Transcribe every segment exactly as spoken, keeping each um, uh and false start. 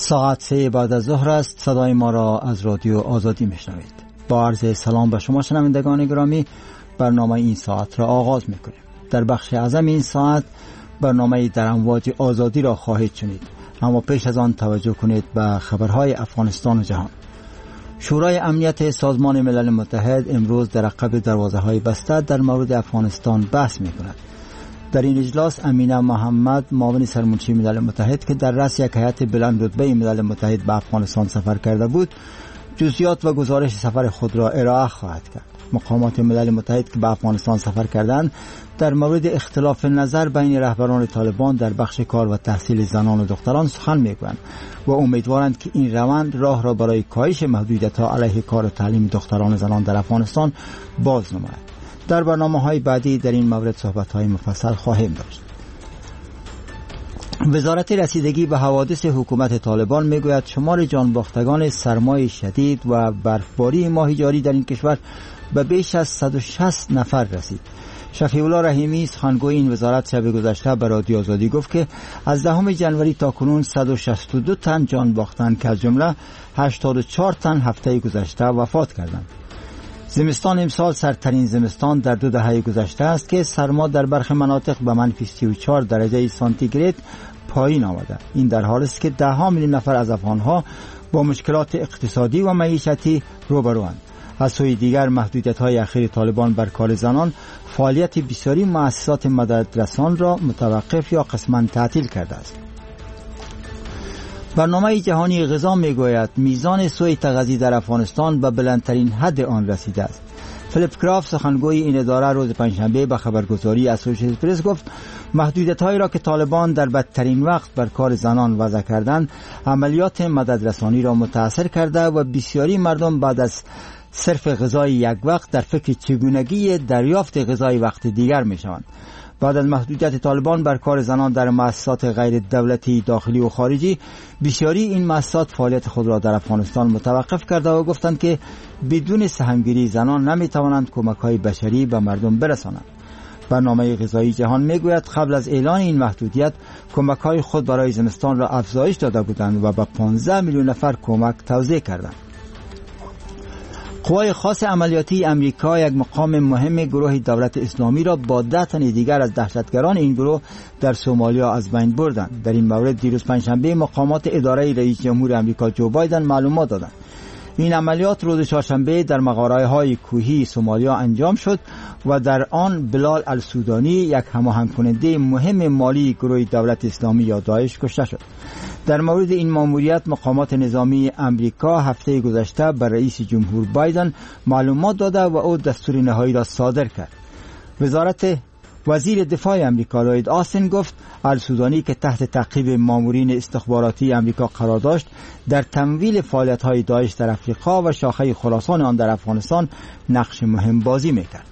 ساعت سه بعد از ظهر است. صدای ما را از رادیو آزادی میشنوید. با عرض سلام به شما شنوندگان گرامی، برنامه این ساعت را آغاز میکنیم. در بخش اعظم این ساعت برنامه در امواج آزادی را خواهید شنید، اما پیش از آن توجه کنید به خبرهای افغانستان و جهان. شورای امنیت سازمان ملل متحد امروز در عقب دروازه‌های بسته در مورد افغانستان بحث میکند. در این اجلاس امینه محمد، معاون سرمنشی ملل متحد که در رأس یک هیئت بلند رتبه ملل متحد به افغانستان سفر کرده بود، جزئیات و گزارش سفر خود را ارائه خواهد کرد. مقامات ملل متحد که به افغانستان سفر کردند در مورد اختلاف نظر بین رهبران طالبان در بخش کار و تحصیل زنان و دختران سخن میگویند و امیدوارند که این روند راه را برای کاهش محدودیت‌ها علیه کار و تعلیم دختران و زنان در افغانستان باز نماید. در برنامه‌های بعدی در این مورد صحبت‌های مفصل خواهیم داشت. وزارت رسیدگی به حوادث حکومت طالبان میگوید شمار جانباختگان سرمای شدید و برفباری ماه جاری در این کشور به بیش از صد و شصت نفر رسید. شفیع الله رحیمی، سخنگوی این وزارت، شب گذشته به رادیو آزادی گفت که از دهم ژانویه تا کنون صد و شصت و دو تن جان باختند که از جمله هشتاد و چهار تن هفته گذشته وفات کردند. زمستان امسال سردترین زمستان در دو دهه گذشته است که سرما در برخی مناطق به منفی سی و چهار درجه سانتیگراد پایین آمده. این در حالی است که ده ها میلیون نفر از افغانها با مشکلات اقتصادی و معیشتی روبروند. از سوی دیگر محدودیت‌های اخیر طالبان بر کار زنان فعالیت بسیاری مؤسسات مددرسان را متوقف یا قسماً تعطیل کرده است. برنامه جهانی غذا میگوید میزان سوء تغذیه در افغانستان به بلندترین حد آن رسیده است. فلیپ کرافت، سخنگوی این اداره، روز پنجشنبه به خبرگزاری اسوسییتد پرس گفت محدودیت‌هایی را که طالبان در بدترین وقت بر کار زنان وضع کردند عملیات مددرسانی را متاثر کرده و بسیاری مردم بعد از صرف غذای یک وقت در فکر چگونگی دریافت غذای وقت دیگر میشوند. بعد از محدودیت طالبان بر کار زنان در مؤسسات غیر دولتی داخلی و خارجی، بسیاری این مؤسسات فعالیت خود را در افغانستان متوقف کرده و گفتند که بدون سهمگیری زنان نمیتوانند کمک‌های بشری به مردم برسانند. برنامه غذایی جهان میگوید قبل از اعلان این محدودیت کمک‌های خود برای زمستان را افزایش داده بودند و به پانزده میلیون نفر کمک توزیع کردند. قوای خاص عملیاتی امریکا یک مقام مهم گروه دولت اسلامی را با ده تن دیگر از دهشتگران این گروه در سومالیا از بین بردند. در این مورد دیروز پنجشنبه مقامات اداره رئیس جمهور امریکا جو بایدن معلومات دادند. این عملیات روز چهارشنبه در مغاره‌های کوهی سومالیا انجام شد و در آن بلال السودانی، یک هماهنگ کننده مهم مالی گروه دولت اسلامی یا داعش، کشته شد. در مورد این ماموریت مقامات نظامی امریکا هفته گذشته بر رئیس جمهور بایدن معلومات داده و او دستور نهایی را صادر کرد. وزارت وزیر دفاع امریکا لوید آستین گفت السودانی که تحت تعقیب مامورین استخباراتی امریکا قرار داشت در تمویل فعالیت‌های داعش در افریقا و شاخه خراسان آن در افغانستان نقش مهم بازی می‌کرد.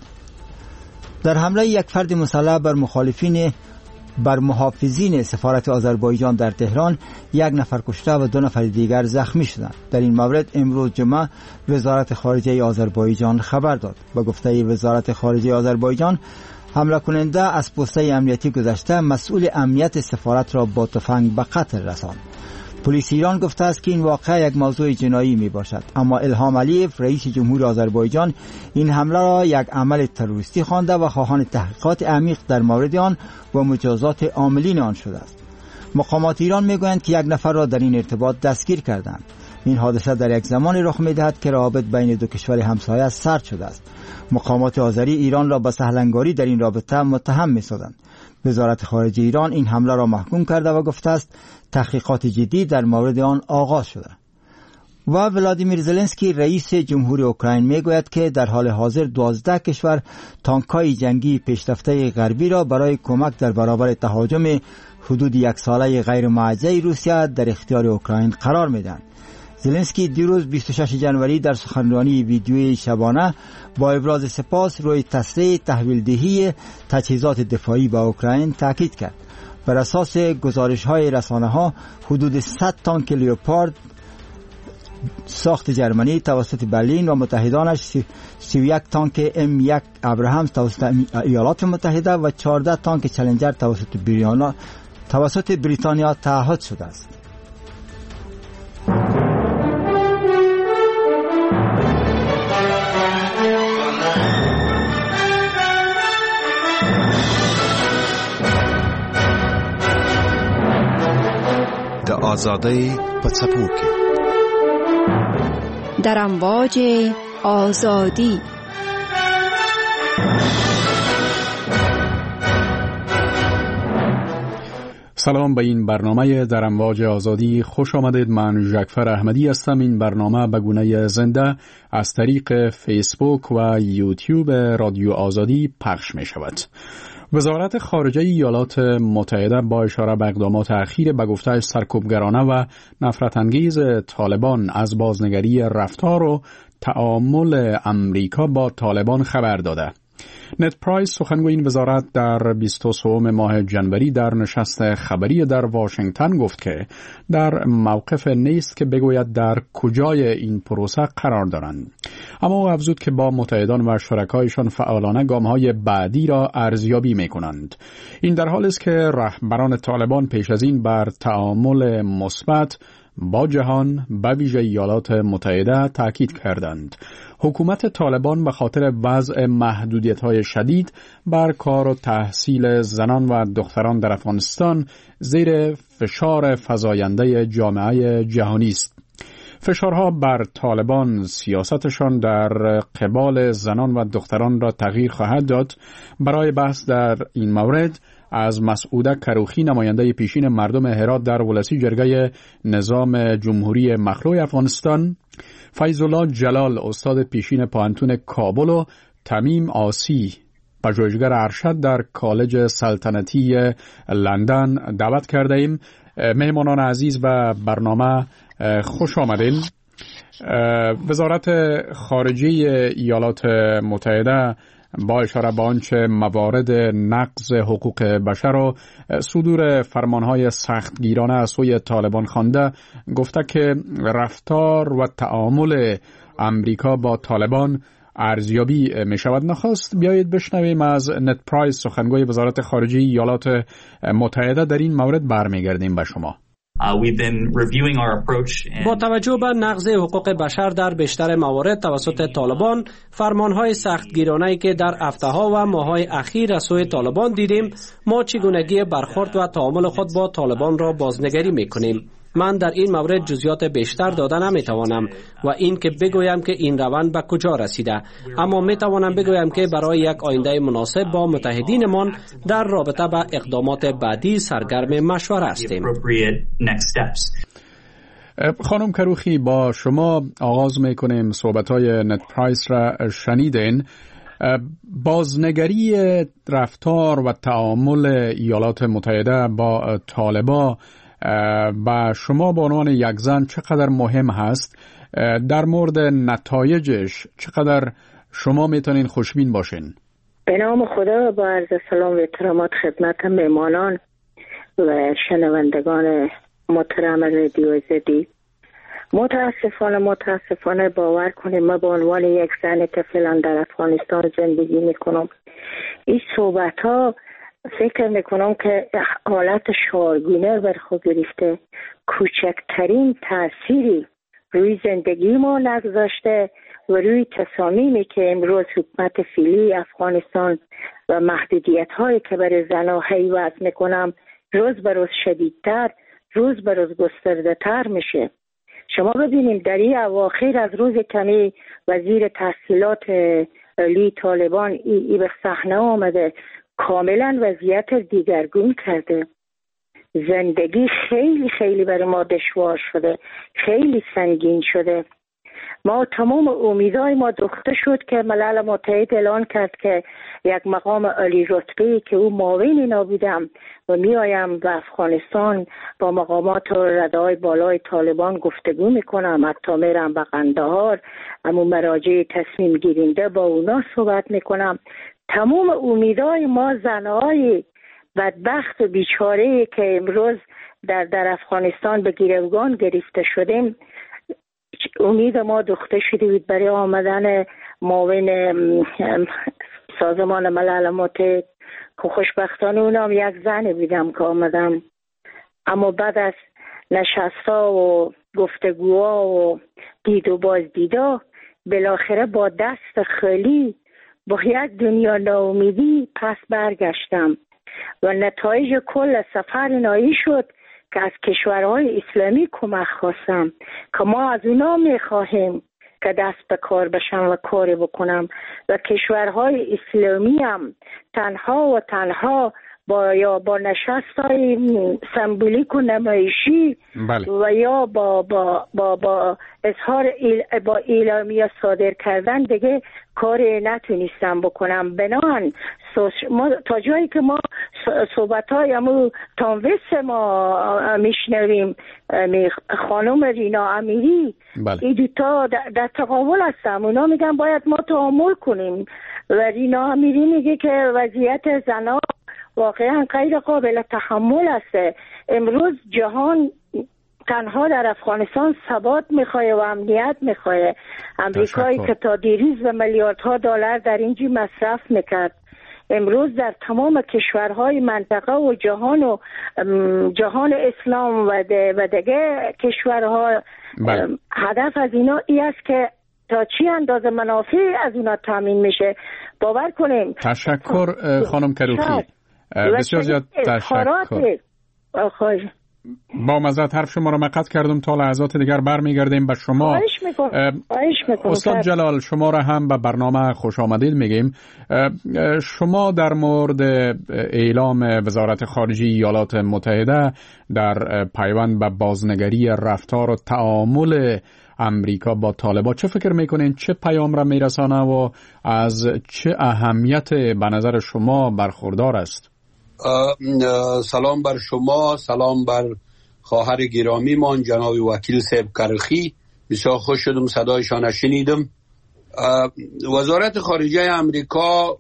در حمله یک فرد مسلح بر مخالفین بر محافظین سفارت آذربایجان در تهران یک نفر کشته و دو نفر دیگر زخمی شدند. در این مورد امروز جمعه وزارت خارجه آذربایجان خبر داد. با گفته وزارت خارجه آذربایجان، حمله کننده از پوسته امنیتی گذشته مسئول امنیت سفارت را با تفنگ به قتل رساند. پلیس ایران گفته است که این واقعه یک موضوع جنایی می باشد، اما الهام علیف، رئیس جمهور آذربایجان، این حمله را یک عمل تروریستی خوانده و خواهان تحقیقات عمیق در مورد آن و مجازات عاملین آن شده است. مقامات ایران میگویند که یک نفر را در این ارتباط دستگیر کردند. این حادثه در یک زمان رخ می‌دهد که روابط بین دو کشور همسایه سرد شده است. مقامات آذری ایران را به سهلنگاری در این رابطه متهم می‌سازند. وزارت خارجه ایران این حمله را محکوم کرده و گفته است تحقیقات جدی در مورد آن آغاز شده. و ولادیمیر زلنسکی، رئیس جمهور اوکراین، میگوید که در حال حاضر دوازده کشور تانک‌های جنگی پیشرفته غربی را برای کمک در برابر تهاجم حدود یک ساله غیر موجه روسیه در اختیار اوکراین قرار میدهند. زلنسکی دیروز بیست و شش ژانویه در سخنرانی ویدیویی شبانه با ابراز سپاس روی تسریع تحویل دهی تجهیزات دفاعی به اوکراین تاکید کرد. بر اساس گزارش‌های رسانه‌ها حدود صد تانک لیوپارد ساخت جرمنی توسط برلین و متحدانش، سی و یک تانک ام یک ابراهام توسط ایالات متحده و چهارده تانک چالنجر توسط بریتانیا توسط بریتانیا تعهد شده است. آزادی پڅپوکي در امواج آزادی. سلام به این برنامه در امواج آزادی خوش آمدید. من ژکفر احمدی هستم. این برنامه به گونه زنده از طریق فیسبوک و یوتیوب رادیو آزادی پخش می شود. وزارت خارجه ایالات متحده با اشاره به اقدامات اخیر به گفته سرکوبگرانه و نفرت انگیز طالبان از بازنگری رفتار و تعامل امریکا با طالبان خبر داده. نت پرایس سخنگوی این وزارت در بیست و سه ماه جنوری در نشست خبری در واشنگتن گفت که در موقف نیست که بگوید در کجای این پروسه قرار دارند، اما او افزود که با متحدان و شرکایشان فعالانه گام‌های بعدی را ارزیابی می‌کنند. این در حالی است که رهبران طالبان پیش از این بر تعامل مثبت با جهان به ویژه ایالات متحده تاکید کردند. حکومت طالبان به خاطر وضع محدودیت‌های شدید بر کار و تحصیل زنان و دختران در افغانستان زیر فشار فزاینده جامعه جهانی است. فشارها بر طالبان سیاستشان در قبال زنان و دختران را تغییر خواهد داد. برای بحث در این مورد از مسعوده کروخی، نماینده پیشین مردم هرات در ولسی جرگه نظام جمهوری مخلوع افغانستان، فیض الله جلال، استاد پیشین پوهنتون کابل و تمیم آسی، پژوهشگر ارشد در کالج سلطنتی لندن دعوت کرده ایم. مهمانان عزیز و برنامه خوش آمدین. وزارت خارجه ایالات متحده با اشاره به آنچه موارد نقض حقوق بشر و صدور فرمانهای سختگیرانه از سوی طالبان خوانده، گفته که رفتار و تعامل امریکا با طالبان ارزیابی می شود. نخست بیایید بشنویم از نت پرایس، سخنگوی وزارت خارجه ایالات متحده. در این مورد برمیگردیم به شما. با توجه به نقض حقوق بشر در بیشتر موارد توسط طالبان، فرمانهای سختگیرانه‌ای که در هفته‌ها و ماه‌های اخیر از سوی طالبان دیدیم، ما چگونگی برخورد و تعامل خود با طالبان را بازنگری می‌کنیم. من در این مورد جزئیات بیشتر داده نمیتوانم و این که بگویم که این روند به کجا رسیده، اما میتوانم بگویم که برای یک آینده مناسب با متحدینمان در رابطه با اقدامات بعدی سرگرم مشوره هستیم. خانم کروخی، با شما آغاز میکنیم. صحبت‌های نت پرایس را شنیدین. بازنگری رفتار و تعامل ایالات متحده با طالبان با شما به عنوان یک زن چقدر مهم هست؟ در مورد نتایجش چقدر شما میتونین خوشبین باشین؟ به نام خدا، با عرض سلام و احترامات خدمت مهمانان و شنوندگان محترم رادیو آزادی. متاسفانه متاسفانه باور کنیم ما به عنوان یک زن که فعلا در افغانستان زندگی میکنم، این صحبت ها فکر میکنم که حالت شعارگونه بر خود گرفته، کوچکترین تأثیری روی زندگی ما نگذاشته و روی تصامیمی که امروز حکومت فعلی افغانستان و محدودیت هایی که برای زنها وضع میکنم روز به روز شدیدتر، روز به روز گسترده تر میشه. شما ببینیم در این اواخر از روز کمی وزیر تحصیلات علی طالبان ای, ای به صحنه آمده، کاملا وضعیت دیگرگون کرده. زندگی خیلی خیلی برای ما دشوار شده، خیلی سنگین شده. ما تمام امیدهای ما دوخته شد که ملل متحد اعلان کرد که یک مقام عالی رتبه‌ای که او معاون اینا بودم و می آیم به افغانستان با مقامات و ردای بالای طالبان گفتگو میکنم، حتی میرم به قندهار، اما مراجع تصمیم گیرنده با اونا صحبت میکنم. تمام امیدهای ما زنهای بدبخت و بیچاره‌ای که امروز در در افغانستان به گروگان گرفته شدیم، امید ما دوخته شده بود برای آمدن معاون سازمان ملل متحد که خوشبختانه اونم یک زن بودم که آمدم. اما بعد از نشستا و گفتگوها و دید و بازدیدا بالاخره با دست خالی با یک دنیا ناامیدی پس برگشتم و نتایج کل سفر نایی شد که از کشورهای اسلامی کمک خواستم که ما از اونا میخواهیم که دست به کار بشن و کاری بکنم و کشورهای اسلامی هم تنها و تنها با یا با نشست‌های سمبولیک و نمایشی بله. و یا با با با با اظهار ایل با اعلامیه صادر کردن دیگه کاری نتونستم بکنم. بنان ما تا جایی که ما صحبت‌های امو تانویس ما میشنویم خانم رینا امیری بله. این دوتا در تقابل هستم. اونا میگن باید ما تعامل کنیم و رینا امیری میگه که وضعیت زنان واقعا غیر قابل تحمل است. امروز جهان تنها در افغانستان ثبات میخواه و امنیت میخواه. امریکایی که تا دیروز به میلیاردها دلار در اینجا مصرف میکرد امروز در تمام کشورهای منطقه و جهان و جهان اسلام و و دیگه کشورها بله. هدف از اینا ای است که تا چی اندازه منافع از اونا تامین میشه. باور کنیم. تشکر خانم کروخی، بسیار زیاد تشکر. با معذرت حرف شما را مقطع کردم، تا لحظات دیگر برمیگردیم به شما. خواهش میکنم. خواهش میکنم. استاد جلال، شما را هم به برنامه خوش آمدید میگیم. شما در مورد اعلام وزارت خارجه ایالات متحده در پیوند به بازنگری رفتار و تعامل امریکا با طالبان چه فکر میکنین؟ چه پیام را میرسانه و از چه اهمیت به نظر شما برخوردار است؟ سلام بر شما، سلام بر خواهر گرامی من جناب وکیل صاحب کرخی. بسیار خوش شدم صدایشان شنیدم. وزارت خارجه امریکا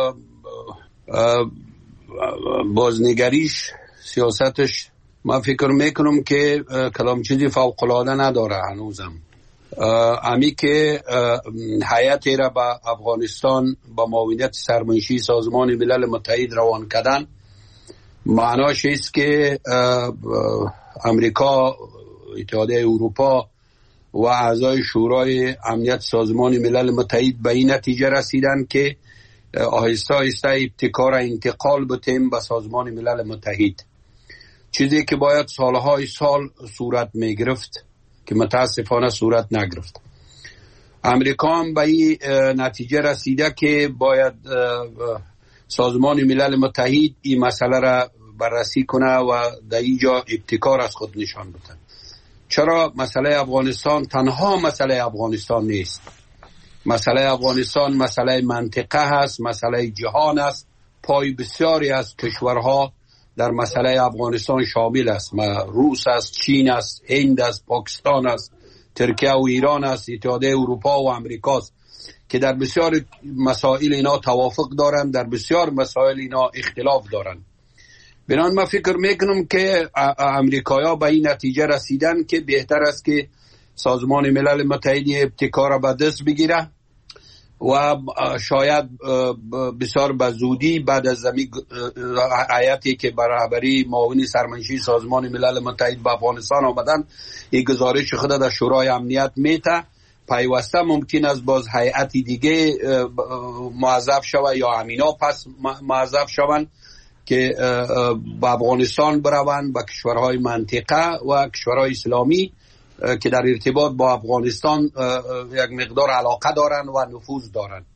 بازنگریش سیاستش من فکر میکنم که کلام چیزی فوق العاده نداره هنوزم. امی که هیئتی را به افغانستان با معاونت سرمنشی سازمان ملل متحد روان کردن معناش است که امریکا، اتحادیه اروپا و اعضای شورای امنیت سازمان ملل متحد به این نتیجه رسیدن که آهسته آهسته ابتکار انتقال بتیم به سازمان ملل متحد، چیزی که باید سالهای سال صورت می گرفت که متاسفانه صورت نگرفت. امریکا هم به این نتیجه رسیده که باید سازمان ملل متحد این مسئله را بررسی کنه و در اینجا ابتکار از خود نشان بده. چرا مسئله افغانستان تنها مسئله افغانستان نیست. مسئله افغانستان مسئله منطقه هست، مسئله جهان است. پای بسیاری از کشورها در مسئله افغانستان شامل است. روس است، چین است، هند است، پاکستان است، ترکیه و ایران است، اتحادیه اروپا و امریکا است که در بسیار مسائل اینا توافق دارند، در بسیار مسائل اینا اختلاف دارند. بنابراین من فکر میکنم که امریکایی‌ها به این نتیجه رسیدن که بهتر است که سازمان ملل متحد ابتکار را به دست بگیره و شاید بسیار به زودی بعد از زمین هیئتی که بر رهبری معاون سرمنشی سازمان ملل متحد به افغانستان آمدن این گزارش خود در شورای امنیت میته، پیوسته ممکن است باز هیئتی دیگه موظف شود یا همینا پس موظف شوند که به افغانستان بروند، به کشورهای منطقه و کشورهای اسلامی که در ارتباط با افغانستان یک مقدار علاقه دارند و نفوذ دارند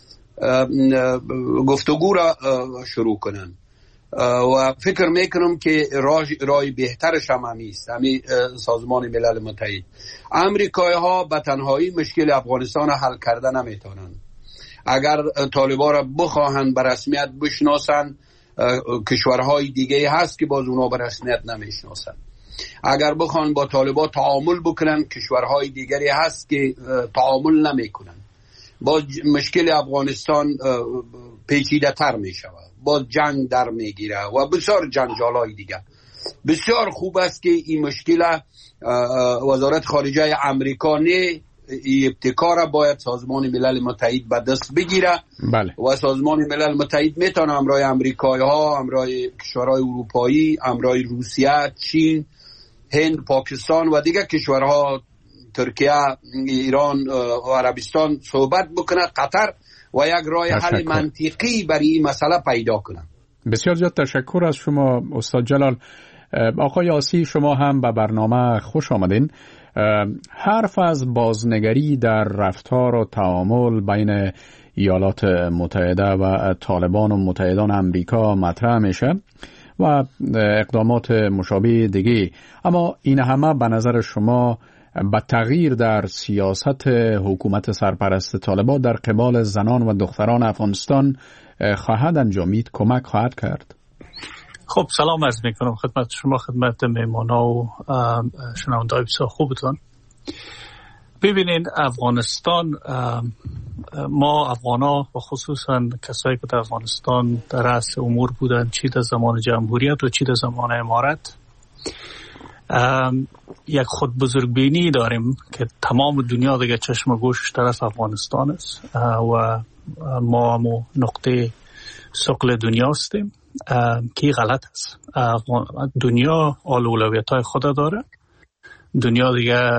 گفتگو را شروع کنند. و فکر میکنم که راه راه بهترش هم همیست همین سازمان ملل متحد. امریکایی ها به تنهایی مشکل افغانستان حل کرده نمیتونند. اگر طالبان را بخواهند به رسمیت بشناسند، کشورهای دیگه هست که باز اونا به رسمیت نمیشناسند. اگر بخوان با طالبان تعامل بکنن، کشورهای دیگری هست که تعامل نمیکنن. باز مشکل افغانستان پیچیده تر می شود، باز جنگ در می گیره و بسیار جنجالای دیگه. بسیار خوب است که این مشکل وزارت خارجه امریکا نه ابتکار باید سازمان ملل متحد به دست بگیره. بله. و سازمان ملل متحد میتونه همراه امریکایی ها، همراه کشورهای اروپایی، همراه روسیه، چین، هند، پاکستان و دیگر کشورها، ترکیه، ایران و عربستان صحبت بکنه، قطر و یک راه حل منطقی برای این مسئله پیدا کنه. بسیار زیاد تشکر از شما استاد جلال. آقای آسی، شما هم به برنامه خوش آمدین. حرف از بازنگری در رفتار و تعامل بین ایالات متحده و طالبان و متحدان امریکا مطرح میشه و اقدامات مشابه دیگه، اما این همه به نظر شما به تغییر در سیاست حکومت سرپرست طالبان در قبال زنان و دختران افغانستان خواهد انجامید، کمک خواهد کرد؟ خب سلام عرض میکنم خدمت شما، خدمت مهمانا و شنونده‌های بسیار خوبتون. ببینین افغانستان، ما افغانا و خصوصا کسایی که در افغانستان در رأس امور بودن، چی در زمان جمهوریت و چی در زمان امارت، یک خود بزرگبینی داریم که تمام دنیا دیگه چشم و گوشش طرف افغانستان است و ما هم نقطه ثقل دنیا هستیم که غلط است. دنیا آل اولویت‌های خود داره، دنیا دیگه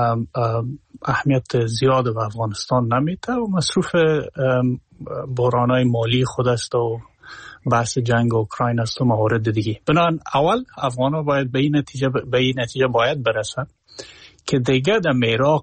اهمیت زیاد به افغانستان نمیده و مصروف بحران‌های مالی خود است و بحث جنگ اوکراین است و موارد دیگه. بنابراین اول افغان‌ها باید به این نتیجه به این نتیجه باید برسن که دیگه در میراق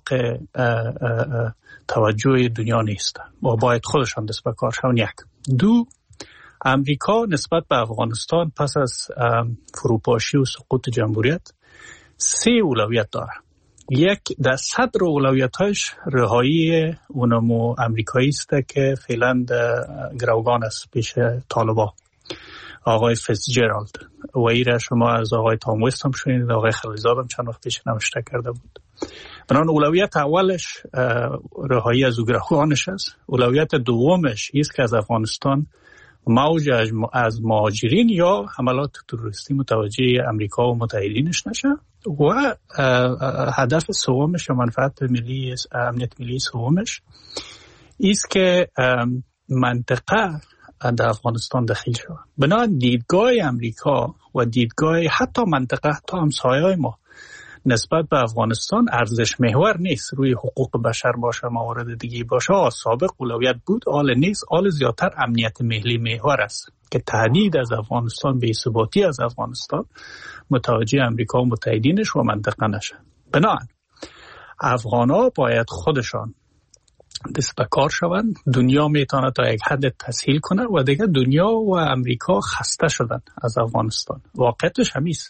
توجه دنیا نیست و باید خودشان دست به کار شون. یک. دو، امریکا نسبت به افغانستان پس از فروپاشی و سقوط جمهوریت سه اولویت داره. یک، در صدر اولویت‌هاش رهایی اونمو امریکایی است که فعلا گروگان است پیش طالبان، آقای فیتزجرالد، و ایره شما از آقای تام وست هم شنیدید، آقای خلیزاد هم چند وقت پیش نوشته کرده بود. بنابراین اولویت اولش رهایی از گروگانش است. اولویت دومش است که از افغانستان موج از مهاجرین یا حملات تروریستی متوجه امریکا و متحدینش نشه و هدف سومش یا منفعت ملی امنیت ملی سومش است که منطقه در افغانستان داخل شود. بنابراین دیدگاه امریکا و دیدگاه حتی منطقه حتی همسایه‌های ما نسبت به افغانستان ارزش محور نیست، روی حقوق بشر باشه، موارد دیگه باشه. سابق اولویت بود، حال نیست. حال زیادتر امنیت ملی محور است که تهدید از افغانستان، بی ثباتی از افغانستان متوجه امریکا و متحدینش و منطقه نشه. بنابراین افغانا باید خودشان دست به کار شوند. دنیا میتونه تا یک حد تسهیل کنه و دیگه دنیا و امریکا خسته شدن از افغانستان. واقعیتش همیست،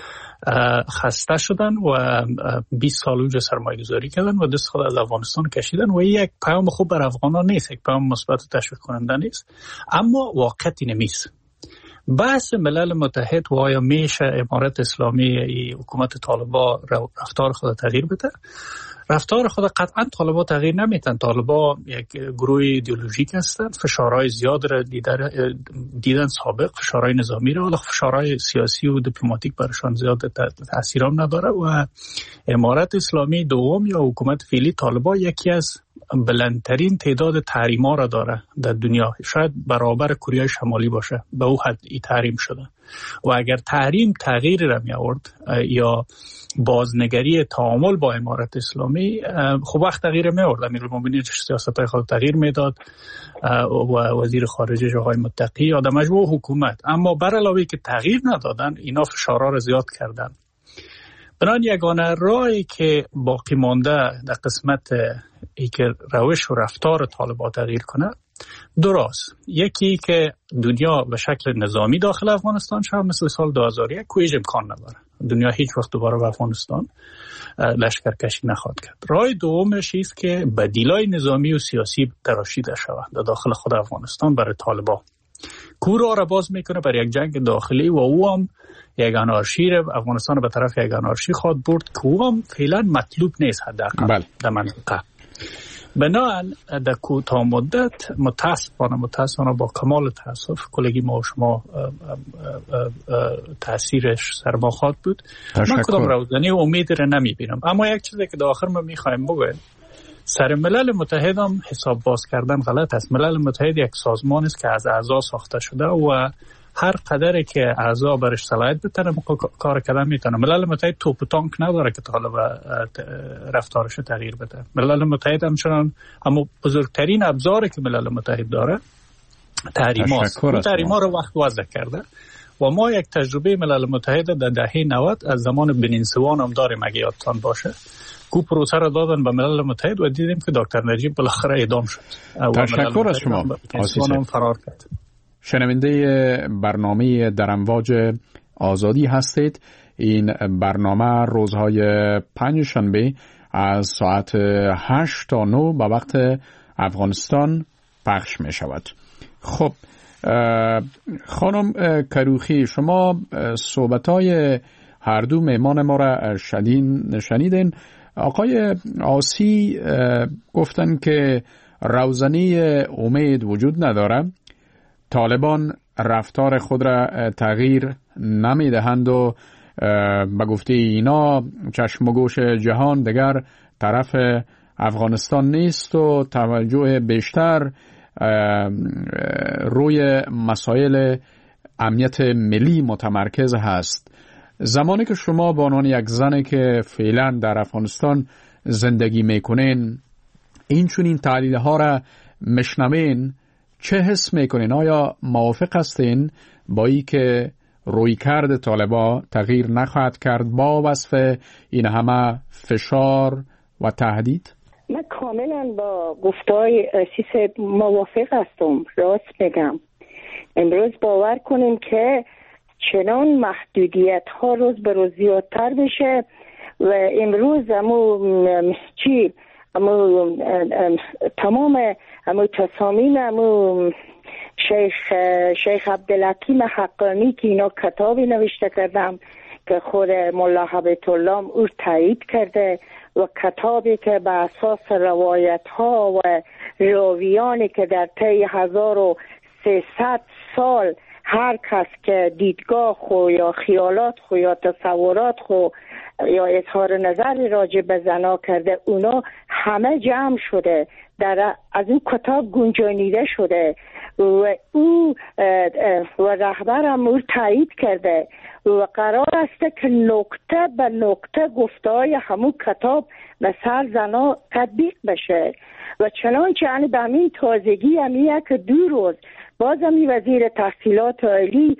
خسته شدن و بیست سال اونجا سرمایه گذاری کردن و دست خود از افغانستان کشیدن و یک پیام خوب بر افغانان نیست، یک پیام مثبت و تشویق کننده نیست. اما واقعیت نمیست. بحث ملل متحد و آیا میشه امارت اسلامی حکومت طالبان رفتار خود تغییر بده؟ رفتار خود قطعا طالبان تغییر نمیتن. طالبان یک گروه ایدئولوژیک هستن، فشارهای زیاد را دیدن, دیدن سابق، فشارهای نظامی را، ولی فشارهای سیاسی و دیپلماتیک برشان زیاد تاثیر هم نداره و امارت اسلامی دوم یا حکومت فعلی طالبان یکی از بلندترین تعداد تحریم‌ها را داره در دنیا، شاید برابر کره شمالی باشه، به او حد ای تحریم شده و اگر تحریم تغییر را می آورد یا بازنگری تعامل با امارت اسلامی، خب وقت تغییر می آورد. امیرالمومنین سیاست‌های خود تغییر میداد و وزیر خارجه آقای متقی آدم مجموع حکومت، اما بر علاوه که تغییر ندادن اینا فشارها را زیاد کردن. بنابراین یگانه راهی که باقی مانده در قسمت ای که روش و رفتار طالبان تغییر کنه درست، یکی که دنیا به شکل نظامی داخل افغانستان شد مثل سال دو هزار و یک که هیچ امکان نداره. دنیا هیچ وقت دوباره به افغانستان لشکرکشی نخواهد کرد. راه دومش است که بدیلای نظامی و سیاسی تراشیده شود در داخل خود افغانستان برای طالبان. کورا را باز میکنه برای یک جنگ داخلی و او هم یک انارشی را افغانستان به طرف یک انارشی خواهد برد که او هم فعلا مطلوب نیست حداقل در منطقه. بنابراین در کوتاه مدت متاسفانه متاسفانه با کمال تاسف کلگی ما و شما تاثیرش سر ما خواهد بود. من کدام روزنی و امید را نمیبینم. اما یک چیزی که در آخر ما میخوایم بگویم، سر ملل متحد هم حساب باز کردن غلط است. ملل متحد یک سازمان است که از اعضا ساخته شده و هر قدری که اعضا برش صلاحیت بتونه کار کردن میتونه. ملل متحد توپ و تانک نداره که طالب رفتارش تغییر بده. ملل متحد همچنان اما بزرگترین ابزاری که ملل متحد داره تحریم هاست. تحریم ها رو وقت وضع کرده و ما یک تجربه ملل متحد در دهه نود از زمان بنین سوان هم داریم اگه یادتان باشه. کو پروسه را دادن به ملل متحد و دیدیم که دکتر نجیب بالاخره اعدام شد. تشکر از شما آسیسی فرار کرد. شنونده برنامه در امواج آزادی هستید. این برنامه روزهای پنج شنبه از ساعت هشت تا نه به وقت افغانستان پخش می شود. خب خانم کروخی، شما صحبت‌های هر دو مهمان ما را شنیدین. آقای آسی گفتن که روزنه امید وجود نداره، طالبان رفتار خود را تغییر نمیدهند و به گفته اینا چشم و گوش جهان دیگر طرف افغانستان نیست و توجه بیشتر روی مسائل امنیت ملی متمرکز هست. زمانی که شما به عنوان یک زنی که فعلا در افغانستان زندگی میکنین این چون این تحلیل ها را مشنوین، چه حس میکنین؟ آیا موافق هستین با ای که رویکرد طالبا تغییر نخواهد کرد با وصف این همه فشار و تهدید؟ من کاملا با گفته‌های سیس موافق هستم. راست میگم امروز باور کنیم که چنان محدودیت ها روز به روز زیادتر بشه و امروز امو چی امو تمام امو تصامیم امو شیخ شیخ عبدالحکیم حقانی که اینا کتابی نوشته کردم که خود ملا حبیت الله او تایید کرده و کتابی که به اساس روایت ها و راویانی که در طی هزار و سیصد سال هر کس که دیدگاه خو یا خیالات خو یا تصورات خو یا اظهار نظر راجع به زنا کرده اونا همه جمع شده در از این کتاب گنجانیده شده و او و رهبرم او تایید کرده و قرار است که نکته به نکته گفته‌های همون کتاب به سر زنا تطبیق بشه و چنانچه یعنی به همین تازگی همیه که دو روز بازم وزیر تحصیلات عالی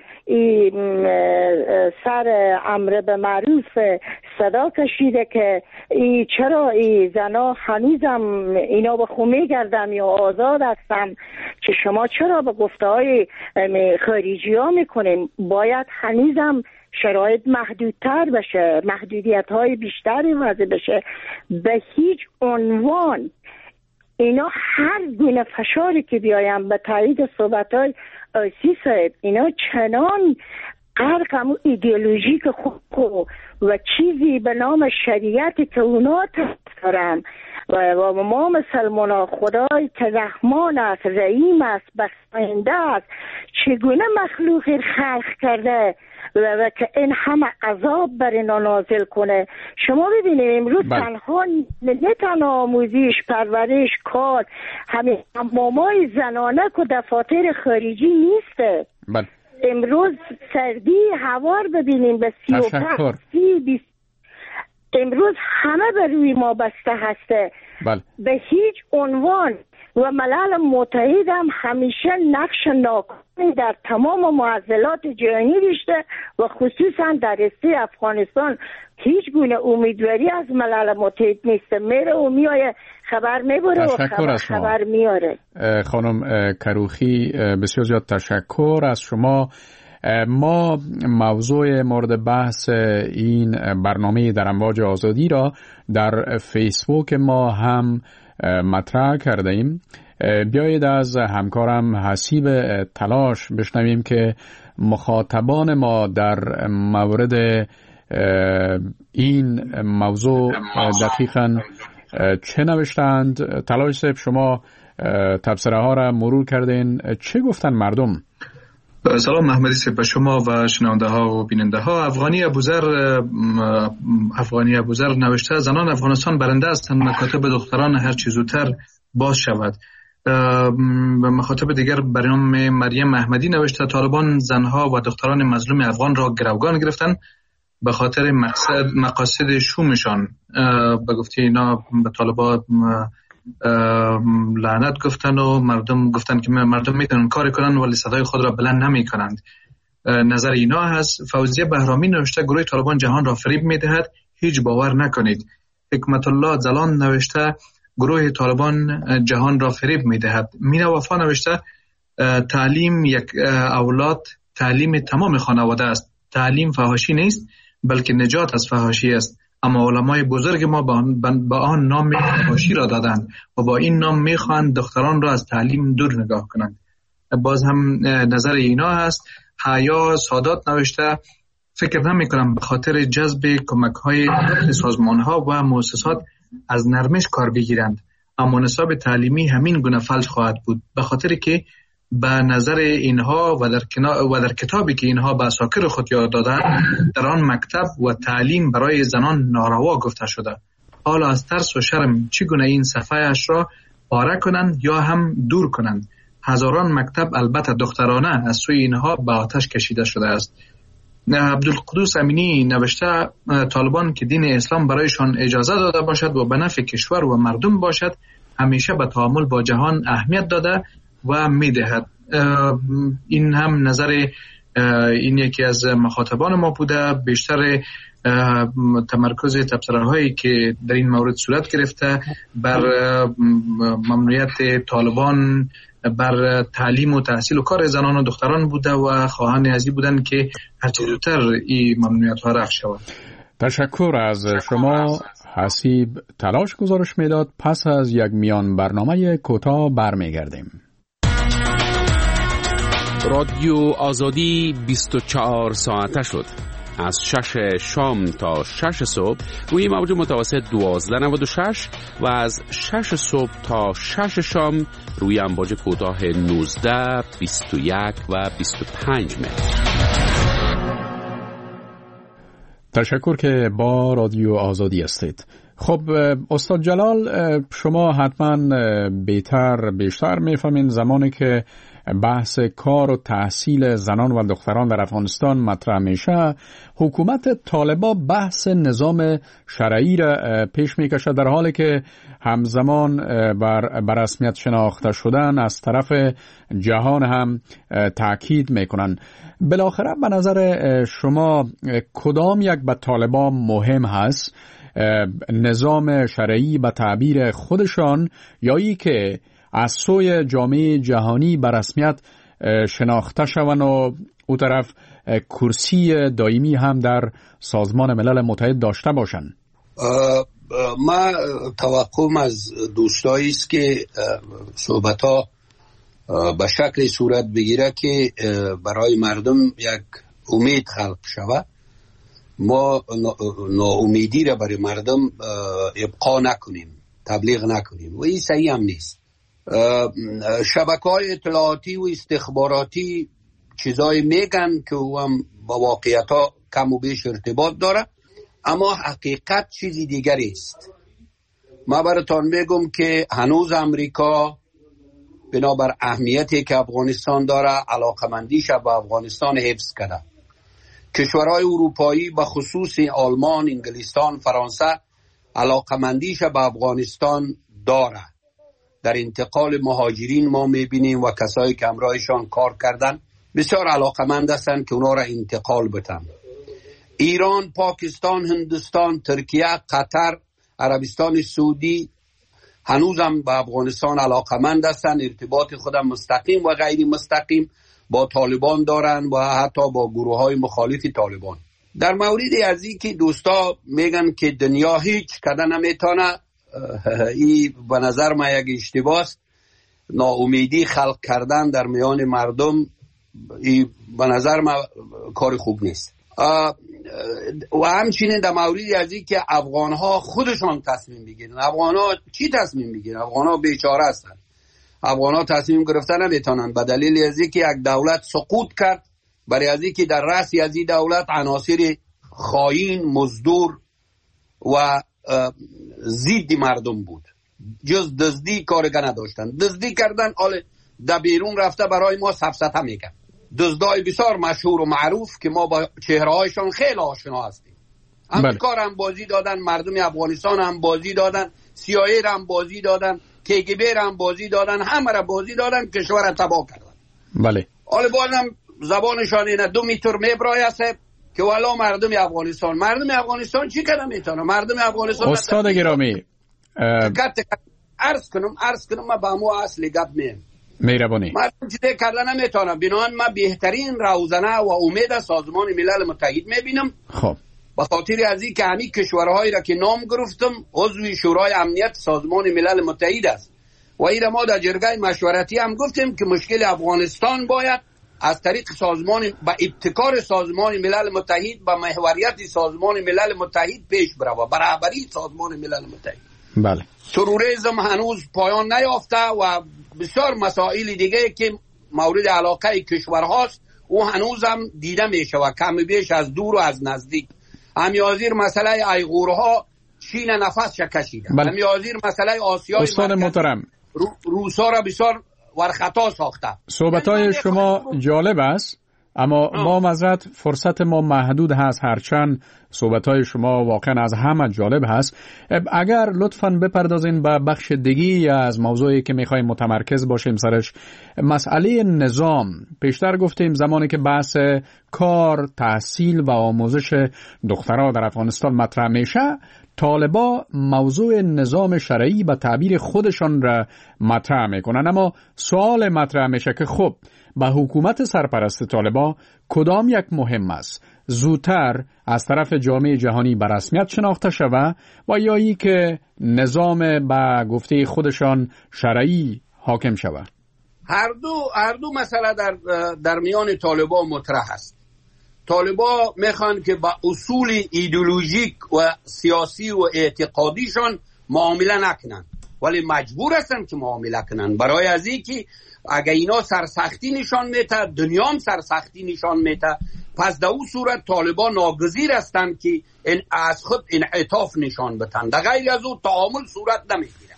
سر امر به معروف صدا کشیده که ای چرا ای زنا هنوزم اینا به خو میگردم یا آزاد هستم که شما چرا به گفته های خارجی ها میکنیم؟ باید هنوزم شرایط محدودتر بشه، محدودیت های بیشتری وضع بشه. به هیچ عنوان اینا هر گونه فشاری که بیایم به تایید صحبت‌های آسی صاحب اینا چنان غرق همون ایدئولوژیک خود و چیزی به نام شریعتی که اونا دارن و ما مسلمان خدای که رحمان است، رحیم است، بخشنده است، چگونه مخلوقی خلق کرده و که این همه عذاب بر اینا نازل کنه. شما ببینید امروز بل. تنها نه تنها آموزش، پرورش، کار، همین حمامای زنانه که دفاتر خارجی نیسته. بل. امروز سردی هوار ببینیم به سی و پنج سی بیست امروز همه بر روی ما بسته هسته. بل. به هیچ عنوان و ملل متحد هم همیشه نقش ناکامی در تمام معضلات جهانی داشته و خصوصا در رشته افغانستان هیچ گونه امیدواری از ملل متحد نیست. میره و میایه خبر میبره و خبر, خبر میاره. خانم کروخی بسیار زیاد تشکر از شما. ما موضوع مورد بحث این برنامه در امواج آزادی را در فیسبوک ما هم مطرح کرده ایم. بیایید از همکارم حسیب تلاش بشنویم که مخاطبان ما در مورد این موضوع دقیقاً چه نوشتند. تلاش صاحب، شما تبصره ها را مرور کردین، چه گفتن مردم؟ سلام محمدی صاحب به شما و شنونده ها و بیننده ها. افغانی ابوذر افغانی ابوذر نوشته زنان افغانستان برنده هستند، مکاتب دختران هر چه زودتر باز شود. مخاطب دیگر بر نام مریم احمدی نوشته طالبان زنها و دختران مظلوم افغان را گروگان گرفتن به خاطر مقصد مقاصد شومشان. به گفته اینا به طالبان لعنت گفتن و مردم گفتن که مردم میتونن کار کنن ولی صدای خود را بلند نمی کنند. نظر اینا هست. فوزیه بهرامی نوشته گروه طالبان جهان را فریب میدهد، هیچ باور نکنید. حکمت الله زلان نوشته گروه طالبان جهان را فریب میدهد. مینا وفا نوشته تعلیم یک اولاد تعلیم تمام خانواده است. تعلیم فحاشی نیست بلکه نجات از فحاشی است، اما علمای بزرگ ما با آن نام فحاشی را دادند و با این نام میخواهند دختران را از تعلیم دور نگاه کنند. باز هم نظر اینا هست. حیا سادات نوشته فکر نمی کنم به خاطر جذب کمک های سازمان ها و مؤسسات از نرمش کار بگیرند، اما نصاب تعلیمی همین گونه فلج خواهد بود، به خاطر که به نظر اینها و در, و در کتابی که اینها به اساکر خود یاد دادند در آن مکتب و تعلیم برای زنان ناروا گفته شده. حالا از ترس و شرم چگونه این صفحه‌اش را پاره کنند یا هم دور کنند. هزاران مکتب البته دخترانه از سوی اینها به آتش کشیده شده است. عبدالقدوس امینی نوشته طالبان که دین اسلام برایشان اجازه داده باشد و به نفع کشور و مردم باشد همیشه به تعامل با جهان اهمیت داده و میدهد. این هم نظر این یکی از مخاطبان ما بوده. بیشتر تمرکز تبصره هایی که در این مورد صورت گرفته بر ممنوعیت طالبان بر تعلیم و تحصیل و کار زنان و دختران بوده و خواهان ازی بودن که هرچه زودتر این ممنوعیت ها رفع شود. تشکر از شما. حسیب تلاش گزارش میداد. پس از یک میان برنامه کوتاه برمیگردیم. رادیو آزادی بیست و چهار ساعته شد. از شش شام تا شش صبح روی موج متوسط دوازده نود و شش و از شش صبح تا شش شام روی امواج کوتاه نوزده، بیست و یک و بیست و پنج متر. تشکر که با رادیو آزادی هستید. خب استاد جلال، شما حتما بهتر بیشتر میفهمین زمانی که بحث کار و تحصیل زنان و دختران در افغانستان مطرح میشه، حکومت طالبا بحث نظام شرعی را پیش میکشه، در حالی که همزمان بر, بر رسمیت شناخته شدن از طرف جهان هم تاکید میکنن. بالاخره به نظر شما کدام یک به طالبا مهم هست؟ نظام شرعی به تعبیر خودشان یا ای که از سوی جامعه جهانی به رسمیت شناخته شوند و او طرف کرسی دائمی هم در سازمان ملل متحد داشته باشند؟ ما توقعم از دوستایی است که صحبت ها به شکل صورت بگیره که برای مردم یک امید خلق شود. ما ناامیدی را برای مردم ابقا نکنیم، تبلیغ نکنیم و این صحیح هم نیست. شبکه‌های اطلاعاتی و استخباراتی چیزایی میگن که هم با واقعیت ها کم و بیش ارتباط داره، اما حقیقت چیزی دیگری است. ما براتون میگم که هنوز امریکا بنابر اهمیتی که افغانستان داره علاقمندیش به افغانستان حفظ کرده. کشورهای اروپایی به خصوص آلمان، انگلستان، فرانسه علاقمندیش به افغانستان داره. در انتقال مهاجرین ما میبینیم و کسایی که همراهشان کار کردن بسیار علاقمند هستند که اونا را انتقال بدن. ایران، پاکستان، هندوستان، ترکیه، قطر، عربستان سعودی هنوزم به افغانستان علاقمند هستند. ارتباط خودم مستقیم و غیر مستقیم با طالبان دارن و حتی با گروه های مخالف طالبان. در موردی از این که دوستا میگن که دنیا هیچ کده نمیتونه، این به نظر ما یک اشتباه است. ناامیدی خلق کردن در میان مردم این به نظر ما کار خوب نیست. و همچنین در موردی از این که افغان ها خودشان تصمیم بگیرن. افغان ها چی تصمیم بگیرن؟ افغان ها بیچاره هستن. افغان ها تصمیم گرفتن نمیتونن به دلیل از این که یک دولت سقوط کرد، برای از این که در رأس از این دولت عناصر خائن، مزدور و ضد مردم بود. جز دزدی کارگاه نداشتن. دزدی کردن، حال در بیرون رفته برای ما سفسطه میکن. دزدای بسیار مشهور و معروف که ما با چهرهایشان خیلی آشنا هستیم. امریکا هم بازی دادن، مردم افغانستان هم بازی دادن، سی آی ای هم بازی دادن، کی جی بی هم بازی دادن، همه را بازی دادن، کشور را تباه کردن. بله. حالا بازم زبانشان اینه دو میتر میبرایسه که والا مردم افغانستان مردم افغانستان چی کنه میتونه مردم افغانستان استاد گرامی عرض کنم عرض کنم ما با مو اصلی گپ میم مهربانی مردم چیزی کردن نمیتونم بنابراین ما بهترین روزنه و امید سازمان ملل متحد میبینم. خب به خاطر از این که همین کشورهایی را که نام گرفتم عضو شورای امنیت سازمان ملل متحد است و این ما در جرگه مشورتی هم گفتیم که مشکل افغانستان باید از طریق سازمان با ابتکار سازمان ملل متحد با محوریت سازمان ملل متحد پیش بره و برابری سازمان ملل متحد. بله. تروریسم هنوز پایان نیافته و بسیار مسائل دیگه که مورد علاقه کشورهاست او هنوز هم دیده میشه و کم بیش از دور و از نزدیک. همیازیر مسئله ایغورها چین نفس کشیده. بله. همیازیر مسئله آسیای استاد محترم رو روسا را بسیار ورخطا ساخته. صحبت‌های شما جالب است اما با معذرت فرصت ما محدود هست، هرچند صحبت‌های شما واقعا از همه جالب هست. اگر لطفاً بپردازین به بخش دیگی از موضوعی که می‌خوایم متمرکز باشیم سرش، مسئله نظام. پیشتر گفتیم زمانی که بحث کار، تحصیل و آموزش دخترها در افغانستان مطرح میشه، طالبا موضوع نظام شرعی به تعبیر خودشان را مطرح میکنن. اما سوال مطرح میشه که خب به حکومت سرپرست طالبا کدام یک مهم است؟ زودتر از طرف جامعه جهانی به رسمیت شناخته شود و یا ای که نظام به گفته خودشان شرعی حاکم شود؟ هر دو هر دو مسئله در در میان طالبا مطرح است. طالبا میخوان که با اصول ایدئولوژیک و سیاسی و اعتقادیشان معامله نکنن، ولی مجبور هستن که معامله کنن برای از اینکه اگه اینا سرسختی نشان میده دنیا هم سرسختی نشان میده، پس در اون صورت طالبا ناگزیر هستن که این از خود انعطاف نشان بدن، در غیر از اون تعامل صورت نمیگیره.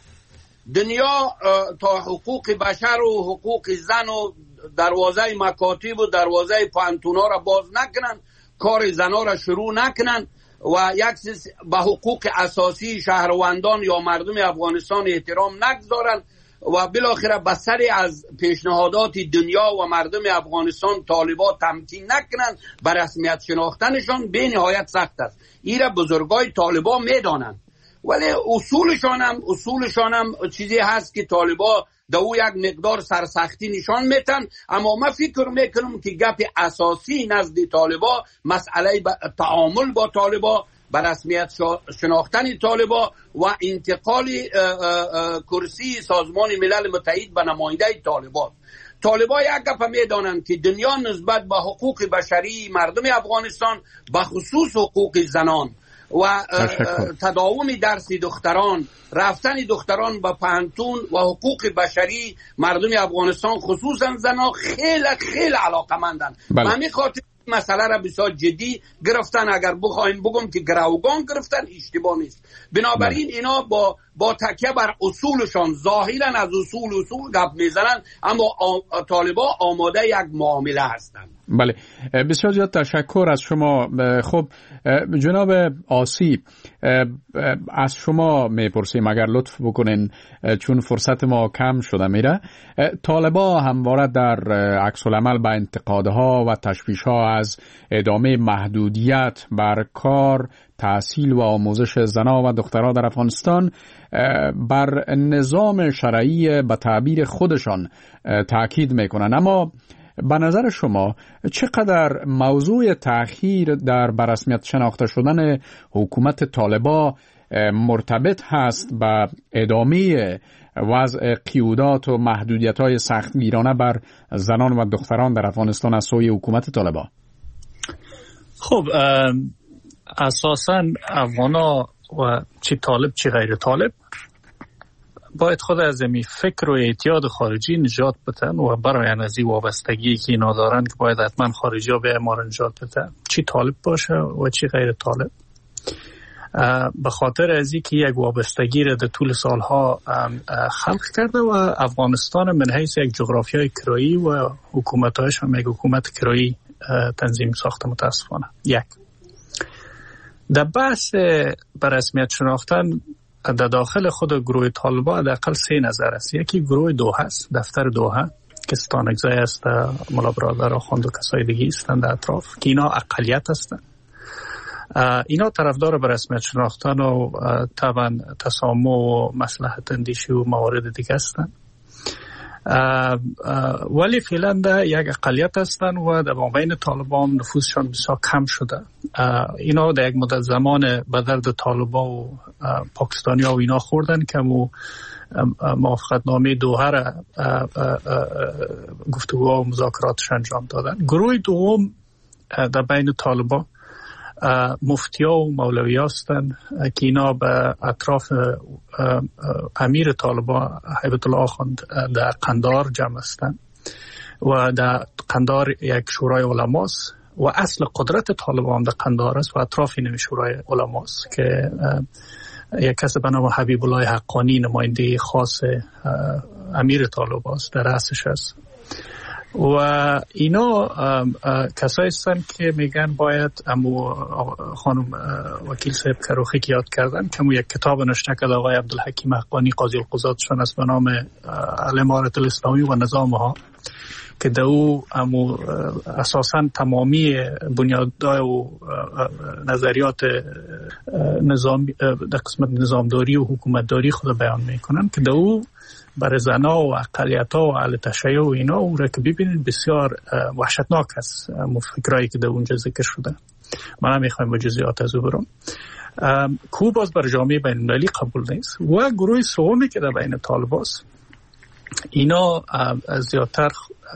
دنیا تا حقوق بشر و حقوق زن و دروازه مکاتب و دروازه پانتونا را باز نکنن، کار زنا را شروع نکنن و یک به حقوق اساسی شهروندان یا مردم افغانستان احترام نگذارن و بالاخره بسر از پیشنهادات دنیا و مردم افغانستان طالبا تمکین نکنن بر رسمیت شناختنشان به نهایت سخت است. این را بزرگای طالبا میدانن، ولی اصولشان هم اصولشان هم چیزی هست که طالبا دو یک مقدار سرسختی نشان میتن. اما من فکر میکنم که گپ اساسی نزد طالبا مسئله تعامل با طالبا، به رسمیت شناختن طالبا و انتقال کرسی سازمان ملل متحد به نماینده طالبا. طالبا یک گپ میدانند که دنیا نسبت به حقوق بشری مردم افغانستان به خصوص حقوق زنان و تداوم درس دختران، رفتن دختران به پانتون و حقوق بشری مردم افغانستان خصوصا زنان خیلی خیلی علاقمندن. بله. همین خاطر مسئله را بسیار جدی گرفتن. اگر بخوایم بگم که گروگان گرفتن اشتباه نیست. بنابراین اینا با با تکیه بر اصولشان ظاهرا از اصول اصول گپ میزنن، اما طالبا آماده یک معامله هستند. بله، بسیار زیاد تشکر از شما. خب جناب آسیب، از شما میپرسیم اگر لطف بکنین چون فرصت ما کم شده میره. طالبا همواره در عکس العمل به انتقادها و تشویشها از ادامه محدودیت بر کار، تحصیل و آموزش زنان و دخترها در افغانستان بر نظام شرعی به تعبیر خودشان تاکید میکنن. اما به نظر شما چقدر موضوع تأخیر در برسمیت شناخته شدن حکومت طالبا مرتبط هست با ادامه وضع قیودات و محدودیت‌های سختگیرانه بر زنان و دختران در افغانستان از سوی حکومت طالبا؟ خب اساساً افغانا و چی طالب چی غیر طالب باید خود از این فکر و اعتیاد خارجی نجات بتن و برای از این وابستگی که اینا دارن که باید حتما خارجی ها به ما را نجات بتن، چی طالب باشه و چی غیر طالب. به خاطر از این که یک وابستگی را در طول سالها خلق کرده و افغانستان من حیث یک جغرافیای کرایی و حکومتایش هم یک حکومت کرایی تنظیم ساخته متاسفانه. یک در بحث به رسمیت شناختن در داخل خود گروه طالبان حداقل سه نظر است. یکی گروه دوحه است، دفتر دوحه که ستانکزای است، ملا برادر آخوند و کسای دیگه هستند در اطراف که اینا اقلیت هستند. اینا طرفدار به رسمیت شناختن و طبعا تسامح و مصلحت اندیشی و موارد دیگه هستند، ولی فعلا ده یک اقلیت هستند و در بین طالبان نفوذشان بسیار کم شده. اینا در یک مدت زمان به درد طالبان و پاکستانی ها و اینا خوردن که مو موافقت نامه دوحه را گفتگوها و مذاکراتش انجام دادن. گروه دوم در بین طالبان مفتیا و مولوی هستند که اینا به اطراف امیر طالبان هیبت الله آخوند در قندار جمع هستند و در قندار یک شورای علماست و اصل قدرت طالبان در قندار است و اطراف این شورای علماست که یک کس به نام حبیب الله حقانی نماینده خاص امیر طالبان است در رأسش است. و اینا کسایی هستند که میگن باید امو خانم وکیل صاحب کروخی که یاد کردن که امو یک کتاب نوشته کرد آقای عبدالحکیم حقانی قاضی القضاتشون است به نام الامارت الاسلامی و نظامها که در او امو اساساً تمامی بنیادهای و نظریات نظام در قسمت نظامداری و حکومتداری خود بیان میکنن که در او برای زنا و اقلیت‌ها و اهل تشیع و اینا او را که ببینید بسیار وحشتناک است فکرایی که در اونجا ذکر شده. من هم میخوایم با جزئیات از او برم که باز بر جامعه بین المللی قبول نیست. و گروه سومی که در بین طالبان است اینا زیادتر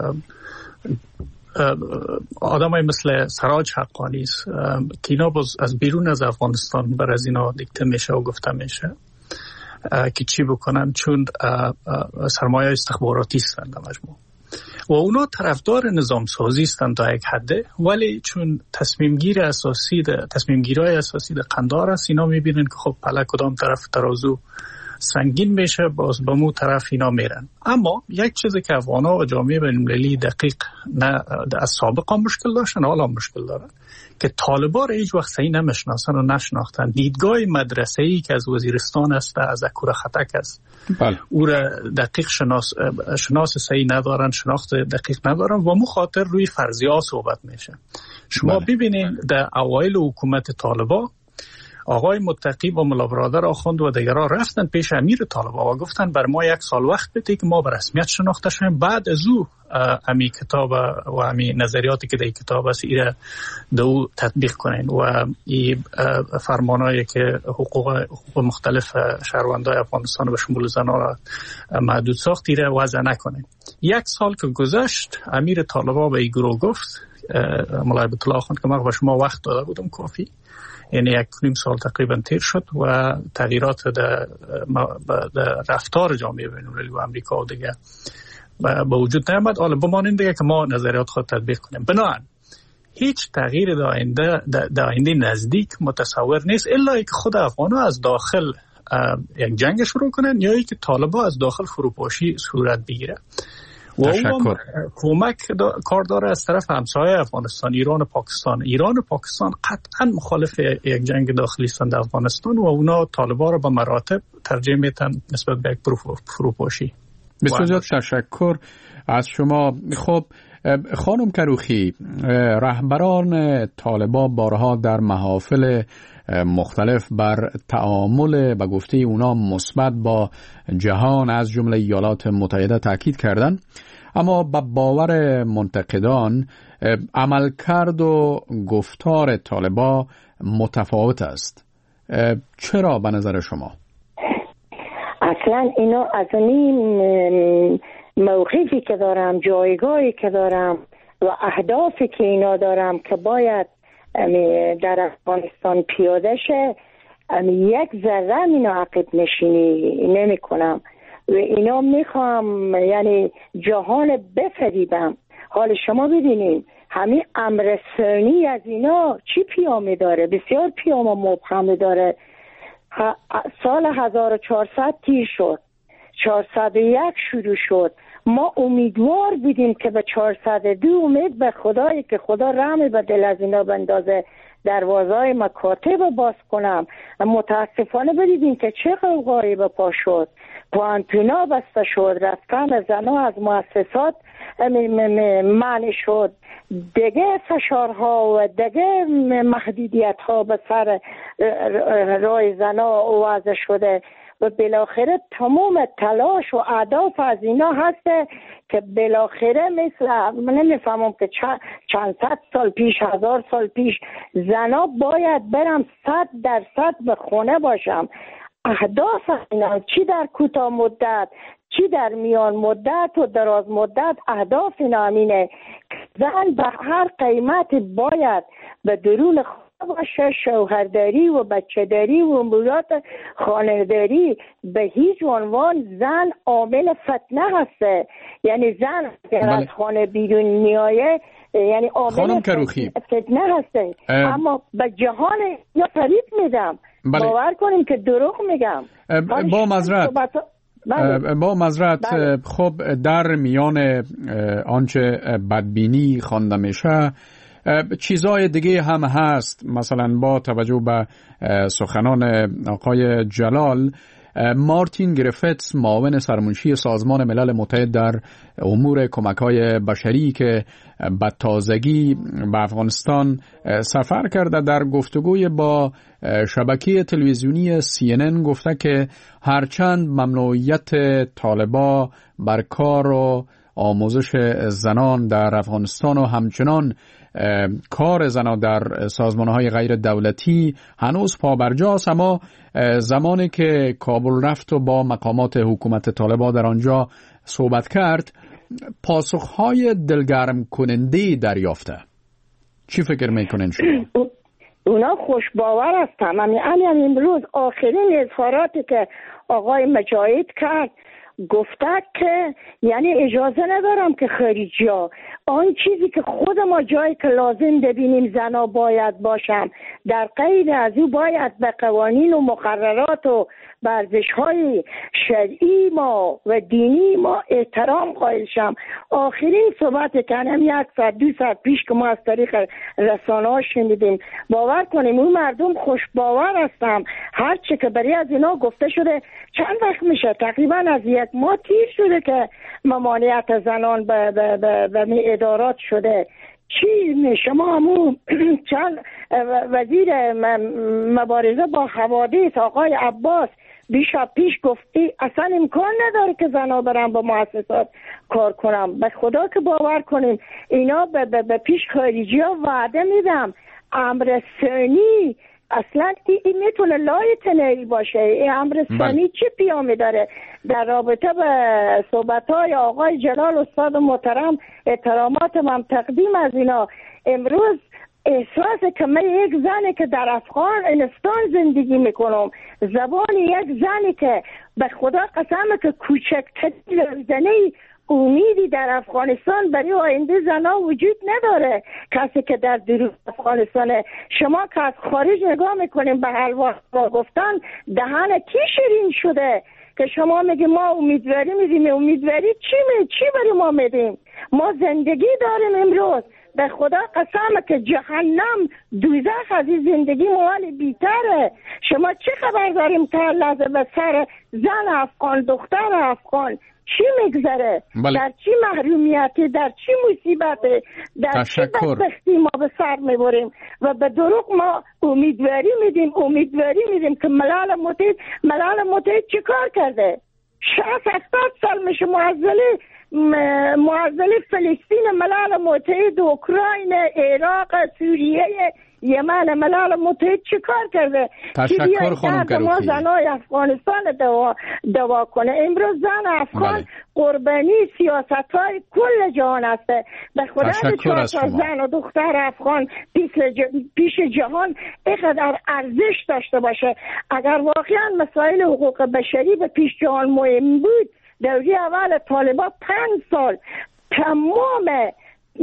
آدمای مثل سراج حقانی است که اینا باز از بیرون از افغانستان بر از اینا دیکته میشه و گفته میشه که چی بکنن چون سرمایه استخباراتی هستند در مجموع و اونا طرفدار نظام سازی هستند تا یک حده، ولی چون تصمیم گیر اساسی ده تصمیم گیرای اساسی ده قندار است اینا میبینن که خب پله کدام طرف ترازو سنگین میشه باز به مو طرف اینا میرن. اما یک چیزی که افغانا و جامعه بین المللی دقیق نه از سابقا مشکل داشتن حالا مشکل دارن که طالبان را هیچ وقت صحیح نمیشناسن و نشناختن. دیدگاه مدرسه‌ای که از وزیرستان است از اکور خطک است بله. او را دقیق شناس شناس صحیح ندارن، شناخت دقیق ندارن و مخاطر روی فرضیات صحبت میشه. شما بله. ببینید در اوایل حکومت طالبان آقای متقی و ملا برادر آخوند و دیگران رفتن پیش امیر طالبان و گفتن بر ما یک سال وقت بده که ما به رسمیت شناخته شویم، بعد از او امی کتاب و امی نظریاتی که در کتاب است ایره دو تطبیق کنین و این فرمانایی که حقوق, حقوق مختلف شهروندان افغانستان به شمول زنان را محدود ساخت ایره وضع نکنین. یک سال که گذشت امیر طالبان به این گروه گفت ملا هیبت الله آخوند که من به شما وقت داده بودم کافی، یعنی یک نیم سال تقریبا تیر شد و تغییرات در رفتار جامعه بین المللی و امریکا و دیگه به وجود نیامد. حالا بمانیم دیگه که ما نظریات خود تطبیق کنیم. بنابراین هیچ تغییر در آینده در آینده نزدیک متصور نیست الا اینکه خود افغان‌ها از داخل یک جنگ شروع کنن یا اینکه طالبان از داخل فروپاشی صورت بگیره. و اون کمک دا کار داره از طرف همسایه افغانستان، ایران و پاکستان. ایران و پاکستان قطعا مخالف یک جنگ داخلی هستند در افغانستان و اونا طالبان رو به مراتب ترجیح میدن نسبت به یک فروپاشی. بسیار زیاد تشکر از شما. خب خانم کروخی، رهبران طالبان بارها در محافل مختلف بر تعامل به گفته اونا مثبت با جهان از جمله ایالات متحده تاکید کردند، اما به باور منتقدان عملکرد و گفتار طالبان متفاوت است. چرا به نظر شما؟ اصلا اینا از این موقفی که دارم، جایگاهی که دارم و اهدافی که اینا دارم که باید در افغانستان پیاده شه، یک ذره اینا عقب نشینی نمی کنم و اینا میخوام یعنی جهان بفریبم. حال شما ببینید همین امر سرنی از اینا چی پیامی داره؟ بسیار پیام و مبهم داره. سال هزار و چهارصد تیر شد، چهارصد و یک شروع شد. ما امیدوار بودیم که به چهارصد و دو امید به خدایی که خدا رحم به دل از اینا بندازه دروازهای مکاتب باز کنم. متاسفانه بدیدیم که چه قوقایی به پا شد، پوانتونا بسته شد، رفتن زنها از مؤسسات منع شد، دیگه فشارها و دیگه محدودیت ها به سر رای زنا وضع شده و بالاخره تمام تلاش و اهداف از اینا هسته که بالاخره مثل من نمیفهمم که چند صد سال پیش، هزار سال پیش زنا باید برم صد درصد به خونه باشم. اهداف اینا چی در کوتاه مدت چی در میان مدت و دراز مدت اهداف اینا همینه. زن به هر قیمت باید به درون باشه، شوهرداری و بچه‌داری و امورات خانه‌داری. به هیچ عنوان زن عامل فتنه هسته، یعنی زن اگر از خانه بیرون میایه یعنی عامل فتنه هسته. اما به جهان یا فریب میدم، باور کنیم که دروغ میگم. با معذرت با معذرت خب در میان آنچه بدبینی خوانده میشه چیزای دیگه هم هست. مثلا با توجه به سخنان آقای جلال، مارتین گریفتس معاون سرمنشی سازمان ملل متحد در امور کمک‌های بشری که به تازگی به افغانستان سفر کرده، در گفتگوی با شبکه تلویزیونی سی ان ان گفته که هرچند ممنوعیت طالبان بر کار و آموزش زنان در افغانستان و همچنان کار زنان در سازمان‌های غیر دولتی هنوز پابرجاست، اما زمانی که کابل رفت و با مقامات حکومت طالبان در آنجا صحبت کرد پاسخ‌های دلگرم کننده دریافته. چی فکر میکنین شما؟ اونا خوشباور هستن. همین امروز آخرین اظهاراتی که آقای مجاهد کرد گفته که یعنی اجازه ندارم که خارجی ها آن چیزی که خود ما جایی که لازم ببینیم زنا باید باشم، در غیر از او باید به قوانین و مقررات و ورزش های شرعی ما و دینی ما احترام قائل شم. آخرین صحبت کنم یک ساعت دو ساعت پیش که ما از طریق رسانه ها شنیدیم، باور کنیم اون مردم خوش باور هستم. هرچی که برای از اینا گفته شده چند وقت میشه، تقریبا از یک ماه تیر شده که ممانعت زنان به, به, به, به ادارات شده. چی شما همون چند وزیر مبارزه با حوادث آقای عباس بیشتر پیش گفتی اصلا امکان نداره که زنا برن با مؤسسات کار کنم. به خدا که باور کنیم اینا به, به, به پیش خارجی ها وعده میدم امر ثانی اصلا این میتونه لای تنهی باشه. این امر ثانی چی پیامه داره؟ در رابطه به صحبت‌های آقای جلال استاد محترم احترامات من تقدیم از اینا. امروز احساس که من یک زنی که در افغانستان زندگی میکنم، زبان یک زنی که به خدا قسمه که کوچکترین زنی امیدی در افغانستان برای آینده زنها وجود نداره. کسی که در درون افغانستانه، شما که از خارج نگاه میکنیم به حلوا گفتن دهن کی شیرین شده که شما میگی ما امیدواری میدیم. امیدواری چی می چی برای ما میدیم؟ ما زندگی داریم امروز. به خدا قسم که جهنم دوزخ از این زندگی موال بیتره. شما چه خبر داریم تا لحظه به سر زن افغان، دختر افغان چی میگذره؟ بله. در چی محرومیتی، در چی مصیبتی، در چی بدبختی ما به سر میبریم و به دروغ ما امیدواری میدیم امیدواری میدیم که ملل متحد ملل متحد چی کار کرده؟ شصت هفتاد سال میشه معضله معضله فلسطین ملل متحد، اوکراین، عراق، سوریه، یمن ملل متحد چی کار کرده؟ تشکر خانم کروخی. ما زنای افغانستان دوا, دوا کنه. امروز زن افغان بله. قربانی سیاست های کل جهان هسته. به خدا چهار تا زن و دختر افغان پیش, پیش جهان اینقدر ارزش داشته باشه. اگر واقعا مسائل حقوق بشری به پیش جهان مهم بود، دوری اول طالبان پنج سال تمام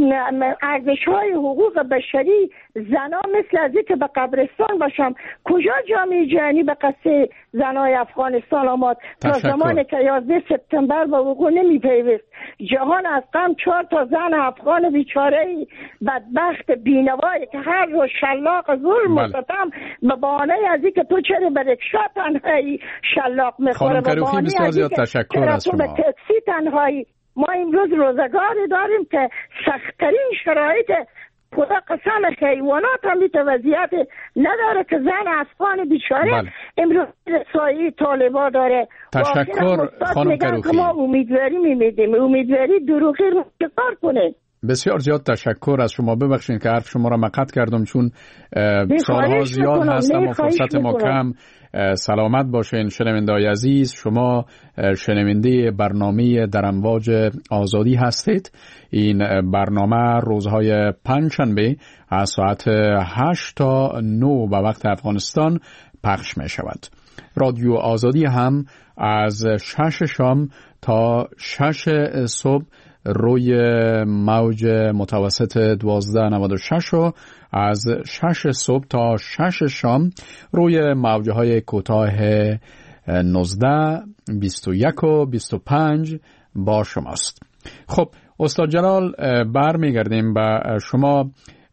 ارزش های حقوق بشری زنا مثل از که به قبرستان باشم. کجا جامعه جهانی به قصه زنای افغانستان آمد تا زمانی که یازده سپتامبر به وقوع نمی پیوست؟ جهان از غم چهار تا زن افغان بیچاره بدبخت بینوایی که هر روز شلاق ظلم و ستم به بهانه از که تو چرا به رکشا تنهایی شلاق میخوره، به بهانه از که چرا تو به تاکسی تنهایی ما امروز روزگاری داریم که سخت‌ترین شرایط خدا قسم حیوانات هم بیت وضعیت نداره که زن افغان بیچاره بله. امروز رسایی طالبا داره. تشکر خانم کروخی. ما امیدواری میمیدیم، امیدواری دروغی رو چکار کنه. بسیار زیاد تشکر از شما. ببخشید که حرف شما را مقطع کردم چون سالها زیاد هستم و فرصت ما کم. سلامت باشین شنونده‌های عزیز. شما شنونده برنامه در امواج آزادی هستید. این برنامه روزهای پنجشنبه از ساعت هشت تا نه به وقت افغانستان پخش می شود. رادیو آزادی هم از شش شام تا شش صبح روی موج متوسط دوازده نود و شش و از شش صبح تا شش شام روی موجه های کوتاه نوزده، بیست و یک و بیست و پنج با شماست. خب استاد جلال برمیگردیم به شما.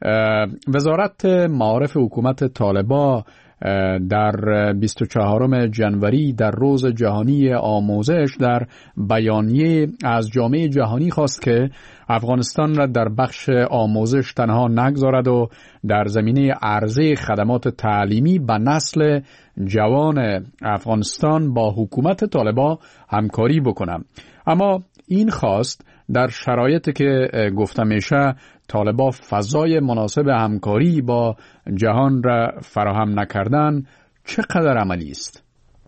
وزارت معارف حکومت طالبان در بیست و چهارم ژانویه در روز جهانی آموزش در بیانیه از جامعه جهانی خواست که افغانستان را در بخش آموزش تنها نگذارد و در زمینه عرضه خدمات تعلیمی به نسل جوان افغانستان با حکومت طالبان همکاری بکنم. اما این خواست در شرایطی که گفته میشه طالبان فضای مناسب همکاری با جهان را فراهم نکردن چقدر عملی است؟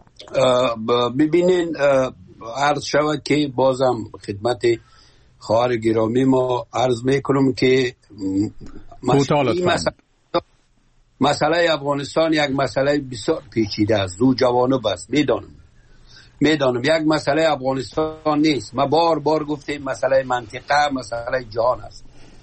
ببینین عرض شود که بازم خدمت خواهر گرامی ما عرض میکنم که مسئله, مسئله افغانستان یک مسئله بسیار پیچیده است. دو جوانب است. میدانم میدانم یک مسئله افغانستان نیست. ما بار بار گفتیم مسئله منطقه، مسئله جهان است.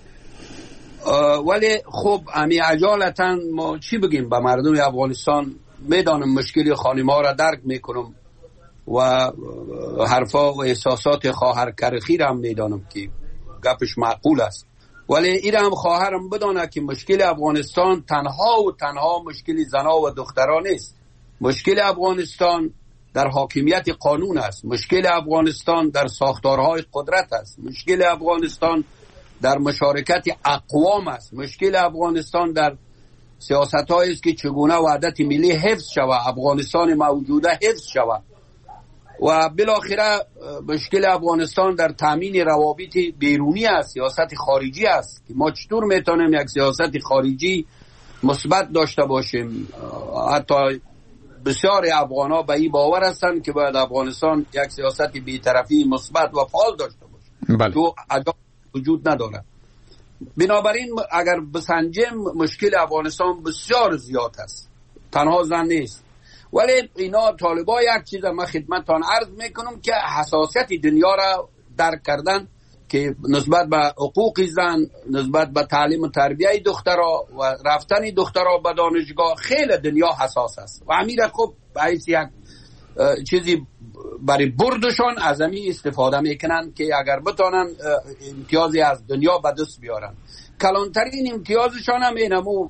ولی خب امی عجالتا ما چی بگیم به مردم افغانستان؟ میدانم مشکلی خانم‌ها را درک میکنم و حرفا و احساسات خواهر کرخی را هم میدانم که گپش معقول است، ولی این هم خواهرم بدانه که مشکل افغانستان تنها و تنها مشکل زنا و دختران نیست. مشکل افغانستان در حاکمیت قانون است. مشکل افغانستان در ساختارهای قدرت است. مشکل افغانستان در مشارکت اقوام است. مشکل افغانستان در سیاست هایی است که چگونه وحدت ملی حفظ شود، افغانستان موجوده حفظ شود. و بالاخره مشکل افغانستان در تامین روابط بیرونی است، سیاست خارجی است که ما چطور میتونیم یک سیاست خارجی مثبت داشته باشیم. حتی بسیار افغان‌ها به این باور هستند که باید افغانستان یک سیاست بی‌طرفی مثبت و فعال داشته باشه. بله. تو عجب وجود نداره. بنابراین اگر بسنجیم مشکل افغانستان بسیار زیاد است، تنها زن نیست. ولی اینا طالبا یک چیز من خدمتتان عرض میکنم که حساسیت دنیا را درک کردن که نسبت به حقوق زن، نسبت به تعلیم و تربیه دخترها و رفتن دخترها به دانشگاه خیلی دنیا حساس است و امیر خب باعث یک چیزی برای بردشان از همین استفاده میکنن که اگر بتانن امتیازی از دنیا به دست بیارن. کلانترین امتیازشان هم اینمو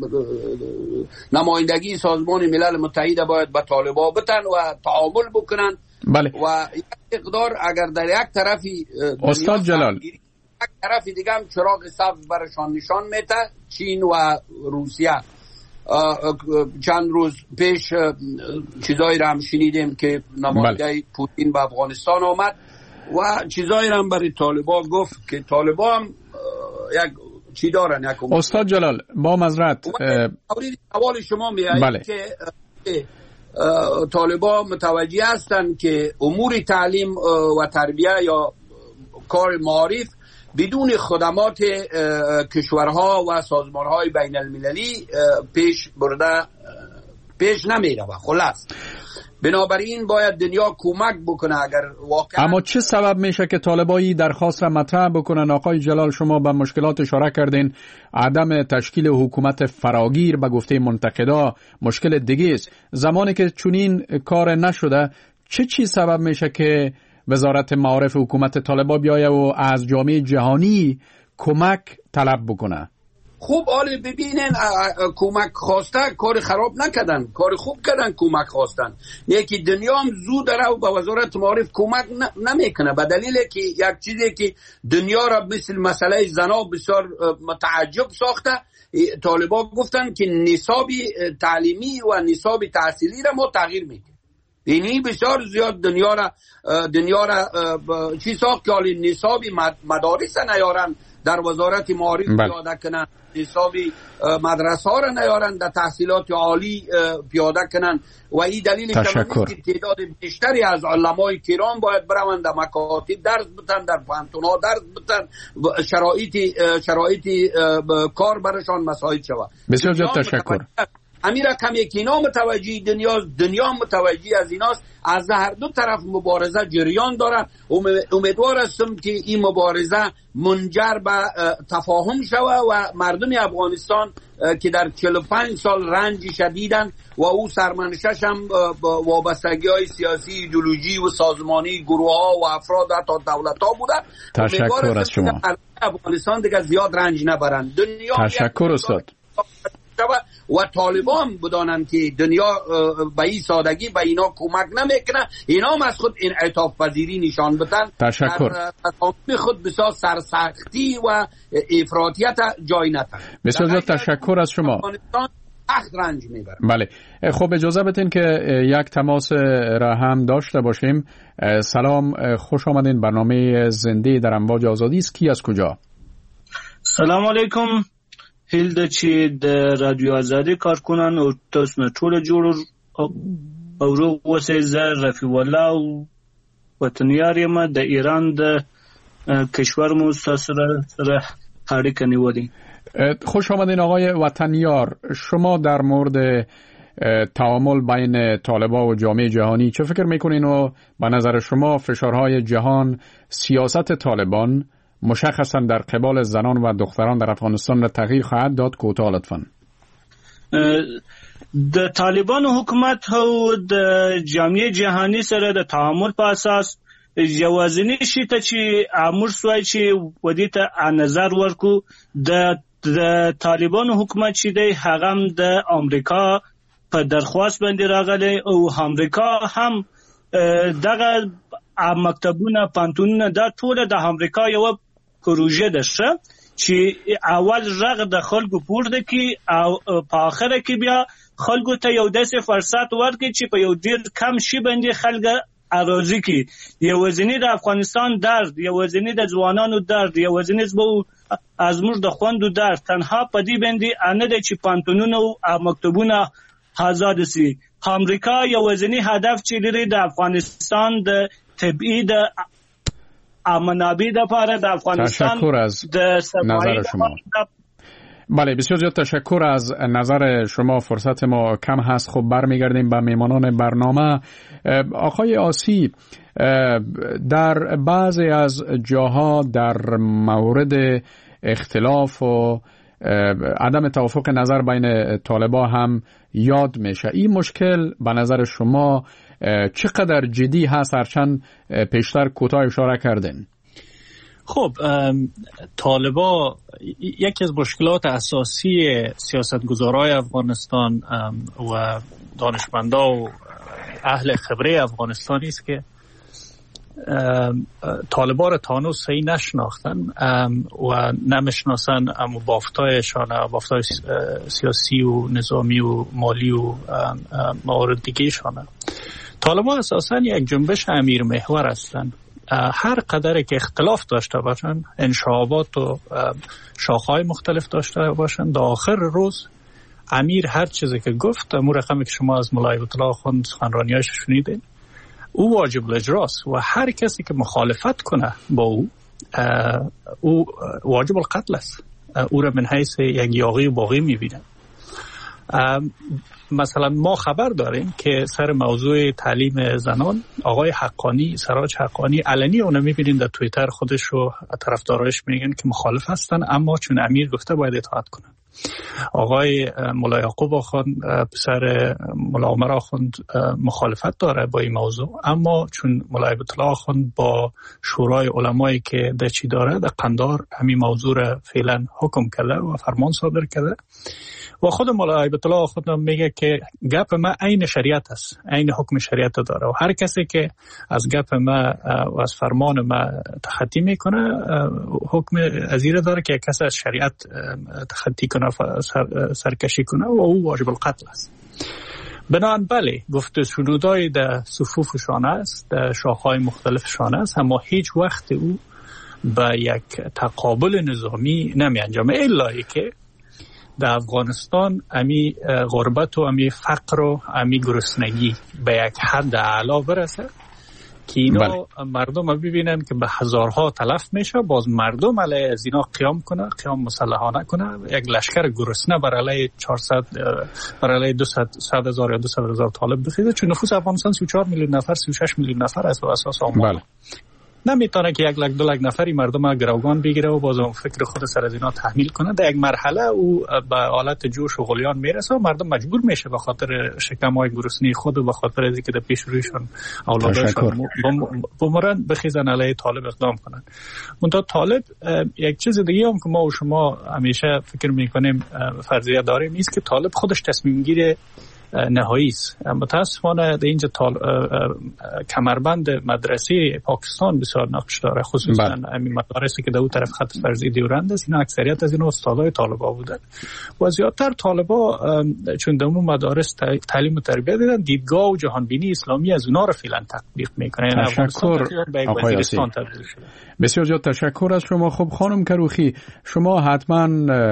نمایندگی سازمان ملل متحد باید به طالبان بتن و تعامل بکنن. بله. و یک اقدار اگر در یک طرفی استاد جلال یک طرفی دیگه هم چراغ سبز برشان نشان میده، چین و روسیه. چند روز پیش چیزایی را هم شنیدیم که نماینده بله. پوتین به افغانستان آمد و چیزایی را هم برای طالبان گفت که طالبان هم یک چی دارن. یک استاد جلال با معذرت سوال شما میاد بله. که طالبان متوجه هستند که امور تعلیم و تربیه یا کار معارف بدون خدمات کشورها و سازمانهای بین المللی پیش برده پیش نمیره و خلاص. بنابراین باید دنیا کمک بکنه اگر واقعا. اما چه سبب میشه که طالبایی درخواست را مطرح بکنن؟ آقای جلال شما به مشکلات اشاره کردین، عدم تشکیل حکومت فراگیر به گفته منتقدا مشکل دیگه است. زمانی که چنین کار نشده چه چی سبب میشه که وزارت معارف حکومت طالبان بیایه و از جامعه جهانی کمک طلب بکنه؟ خوب حالا ببینن کمک خواسته کار خراب نکردن، کار خوب کردن کمک خواستن. یکی دنیا هم زود داره و به وزارت معارف کمک نمیکنه، به دلیل که یک چیزی که دنیا را مثل مسئله زنا بسیار متعجب ساخته. طالبان گفتن که نصاب تعلیمی و نصاب تحصیلی را ما تغییر میکنیم. اینی بسیار زیاد دنیا را دنیا را چی ساخت که حالی نصاب مدارس نیارن در وزارت معارف پیاده کنن، نصابی مدرسه ها را نیارن در تحصیلات عالی پیاده کنن و این دلیل که تعداد بیشتری از علمای کرام باید برون در مکاتب درس بتن، در پانتونا درس بتن، شرایطی شرایطی کار برشان مساعد شود. بسیار زیاد تشکر. امیر کمی که اینا متوجه دنیا دنیا متوجه از ایناست. از هر دو طرف مبارزه جریان داره. امیدوار هستم که این مبارزه منجر به تفاهم شود و مردم افغانستان که در چهل و پنج سال رنج شدیدن و او سرمنشش هم وابستگی های سیاسی، ایدئولوژی و سازمانی گروه ها و افراد حتی دولت ها بودن. تشکر از شما. افغانستان دیگه زیاد رنج نبرن. دنیا تشکر استاد. و طالبان بدانند که دنیا به این سادگی به اینا کمک نمیکنه، اینا هم از خود انعطاف پذیری نشان بدن. تشکر. در خود بسیار سرسختی و افراطیت جای ندهند. بسیار زیاد تشکر از شما. سخت رنج میبره. بله، خب اجازه بدین که یک تماس را هم داشته باشیم. سلام، خوش آمدین. برنامه زنده در امواج آزادی است. کی از کجا؟ سلام علیکم. هیل چې د رادیو آزادي کارکنان او تاسو نه ټول جوړ او روغ اوسئ. زه رفیع الله او وطنیار یم د ایران د کشور مو سره سره اړیکه نیولې. خوش آمدین آقای وطنیار. شما در مورد تعامل بین طالبان و جامعه جهانی چه فکر میکنین و به نظر شما فشارهای جهان سیاست طالبان مشخصا در قبال زنان و دختران در افغانستان را تغییر خواهد داد؟ کوتاه لطفاً. د طالبان حکومت او د جامعه جهانی سره د تعامل په اساس یوازینی شی ته چې امر سوی چې ودی ته نظر ورکو د د طالبان حکومت چې دی هغه هم د امریکا په درخواست باندې راغلی او امریکا هم دغه مکتبونه پانتونونه دا ټول د امریکا یو پروژه داشته چې اول رغ د خلکو پورته کی او په اخره کې بیا خلکو ته یو داسې فرصت ورکړي چې په یو ډیر کم شي باندې خلک اراضي کی. یو ځینې د افغانستان درد، یو ځینې د ځوانانو درد، یو ځینې زمو از موږ د خوندو درد تنها په دې باندې انه د چې پانتونونه او مکتبونه آزاد سي. امریکا یو ځینې هدف چې لري د افغانستان د طبيعي د منابع د پاره د افغانستان د نظر شما. بله، بسیار زیاد تشکر از نظر شما. فرصت ما کم هست. خب برمیگردیم به میمانان برنامه. آقای آسی، در بعضی از جاها در مورد اختلاف و عدم توافق نظر بین طالبان هم یاد میشه. این مشکل به نظر شما چقدر جدی هست؟ هرچند پیشتر کوتاه اشاره کردین. خب طالبان یکی از مشکلات اساسی سیاستگزارای افغانستان و دانشمندا و اهل خبره افغانستانی است که طالبان را تا هنوز صحیح نشناختن و نمیشناسن اما بافتایشان، بافتای سیاسی و نظامی و مالی و موارد دیگه شانه. طالبان اساساً یک جنبش امیر محور هستند. هر قدر که اختلاف داشته باشن، انشعابات و شاخه‌های مختلف داشته باشن، در آخر روز امیر هر چیزی که گفت، امور رقمی که شما از مولای الله خوند سخنرانی‌هاش شنیدین، او واجب الاجراست و هر کسی که مخالفت کنه با او او واجب القتل است. او را من حیث یک یاغی و باغی می‌بینن. مثلا ما خبر داریم که سر موضوع تعلیم زنان آقای حقانی، سراج حقانی علنی اونو میبینیم در توییتر خودش و طرفدارایش میگن که مخالف هستن، اما چون امیر گفته باید اطاعت کنن. آقای ملا یعقوب آخوند پسر ملا عمر آخوند مخالفت داره با این موضوع، اما چون ملا هیبت الله آخوند با شورای علمایی که در چی داره در قندار همین موضوع را فعلا حکم کرده و فرمان صادر کرده و خود ملا هیبت الله آخوند میگه که گپ ما عین شریعت است، عین حکم شریعت داره و هر کسی که از گپ ما و از فرمان ما تخطی میکنه حکم ازیره داره که کسی از شریعت تخطی کنه سر، سرکشی کنه و او واجب القتل است. بنابراین بله گفته شنودای در صفوفشان است، در شاخهای مختلفشان است، اما هیچ وقت او به یک تقابل نظامی نمی انجامه الا ای که در افغانستان امی غربت و امی فقر و امی گرسنگی به یک حد اعلا برسه که اینا بله. مردم ببینن که به هزارها تلف میشه، باز مردم علیه از اینا قیام کنه، قیام مسلحانه کنه، یک لشکر گرسنه بر علیه چهارصد بر علیه دویست هزار یا دویست هزار طالب بخیزه، چون نفوس افغانستان سی و چهار میلیون نفر سی و شش میلیون نفر است و اساس آمار بله. نمیتونه که یک لک دو لک نفری مردم گروگان بگیره و باز اون فکر خود سر از اینا تحمیل کنه. در یک مرحله او به حالت جوش و غلیان میرسه و مردم مجبور میشه به خاطر شکم‌های گرسنگی خود و به خاطر از اینکه در پیش رویشون اولادشون بمرن بخیزن علیه طالب اقدام کنن. منتها طالب یک چیز دیگه هم که ما و شما همیشه فکر میکنیم فرضیه داریم نیست که طالب خودش تصمیم گیره نهایی است. متاسفانه در اینجا طال... کمربند مدرسه پاکستان بسیار نقش داره، خصوصا همین مدارسی که در اون طرف خط فرضی دیورند است، اینا اکثریت از اینا استادای طالبا بودن و زیادتر طالبا چون در اون مدارس تعلیم و تربیت دیدن دیدگاه و جهانبینی اسلامی از اونا رو فعلا تطبیق میکنه. تشکر آقای یاسین، بسیار زیاد تشکر از شما. خب خانم کروخی، شما حتما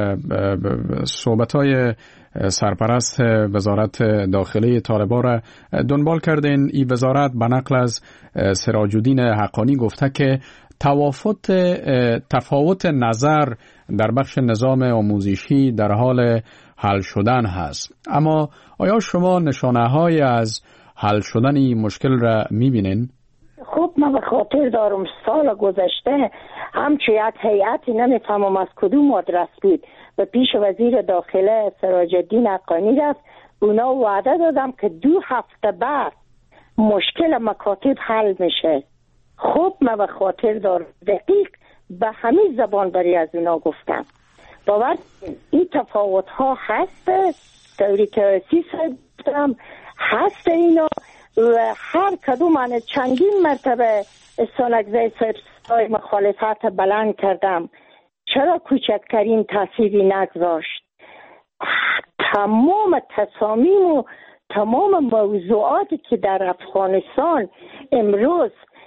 صحبت‌های سرپرست وزارت داخلی طالبان را دنبال کردین. این وزارت به نقل از سراج الدین حقانی گفته که توافت تفاوت نظر در بخش نظام آموزشی در حال حل شدن هست، اما آیا شما نشانه‌های از حل شدن این مشکل را می‌بینین؟ خب من به خاطر دارم سال گذشته همچون یک هیئتی نمیفهمم از کدوم آدرس بود و پیش وزیر داخله سراج الدین حقانی رفت، اونا وعده دادم که دو هفته بعد مشکل مکاتب حل میشه. خب من به خاطر دارم دقیق به همین زبان بری از اونا گفتم. باور این تفاوت ها هست، طوری که سی سال گفتم هست اینا و هر کدوم من چندین مرتبه سانگزه سرسای مخالفت بلند کردم. چرا کوچکترین تأثیری نگذاشت؟ تمام تصامیم و تمام موضوعاتی که در افغانستان امروز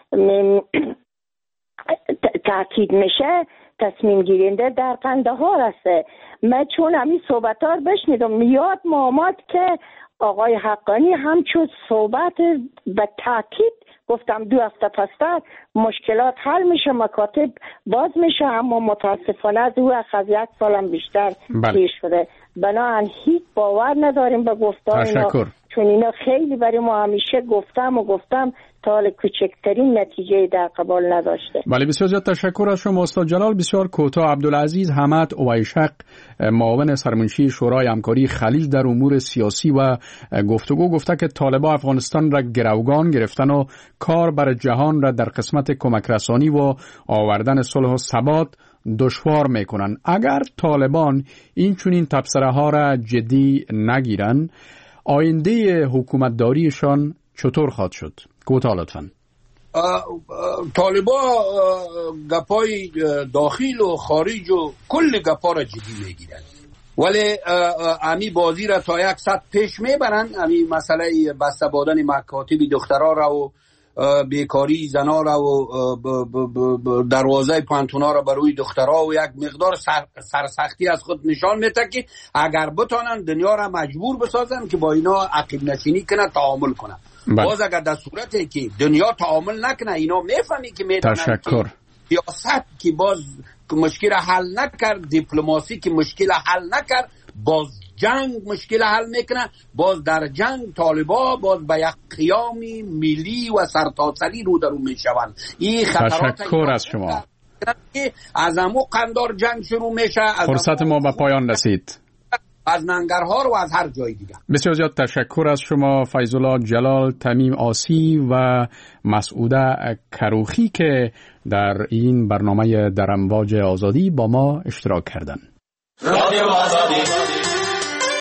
تأکید میشه تصمیم گیرنده در قندهار است. من چون همین صحبت ها رو بشنیدم میاد محمد که آقای حقانی همچون صحبت به تأکید گفتم دو هفته پستر مشکلات حل میشه، مکاتب باز میشه، اما متاسفانه از او از یک سالم بیشتر پیر شده. بنابراین هیچ باور نداریم به گفتار اینا، چون اینا خیلی برای ما همیشه گفتم و گفتم تا حال کوچکترین نتیجه در قبال نداشته. ولی بسیار زیاد تشکر از شما استاد جلال. بسیار کوتاه عبدالعزیز حمد اویشق، معاون سرمنشی شورای همکاری خلیج در امور سیاسی و گفتگو، گفته که طالبان افغانستان را گروگان گرفتن و کار بر جهان را در قسمت کمک رسانی و آوردن صلح و ثبات دشوار میکنن. اگر طالبان این چنین تبصره ها را جدی نگیرن، آینده حکومتداریشان چطور خواهد شد؟ کوتاه لطفاً. طالبا گپای داخل و خارج و کل گپا را جدی میگیرن، ولی امی بازی را تا یک سطح پیش میبرن. امی مسئله بسته بادن مکاتب دخترها را و بیکاری زنا را و دروازه پانتونا را بروی دخترها و یک مقدار سر سرسختی از خود نشان میده که اگر بتانن دنیا را مجبور بسازن که با اینا عقب نشینی کنه، تعامل کنه. باز اگر در صورتی که دنیا تعامل نکنه، اینا میفهمی که میدونن تشکر. که سیاست که باز مشکل حل نکرد، دیپلماسی که مشکل حل نکرد، باز جنگ مشکل حل میکنه. باز در جنگ طالبا باز به یک قیامی ملی و سرتاسری رو درو میشون. این خطرات تشکر از شما. از امو قندار جنگ شروع میشه. فرصت ما به پایان رسید. از ننگرهار و از هر جای دیگه. بسیار زیاد تشکر از شما فیض الله جلال، تمیم آسی و مسعوده کروخی که در این برنامه در امواج آزادی با ما اشتراک کردند. رادیو آزادی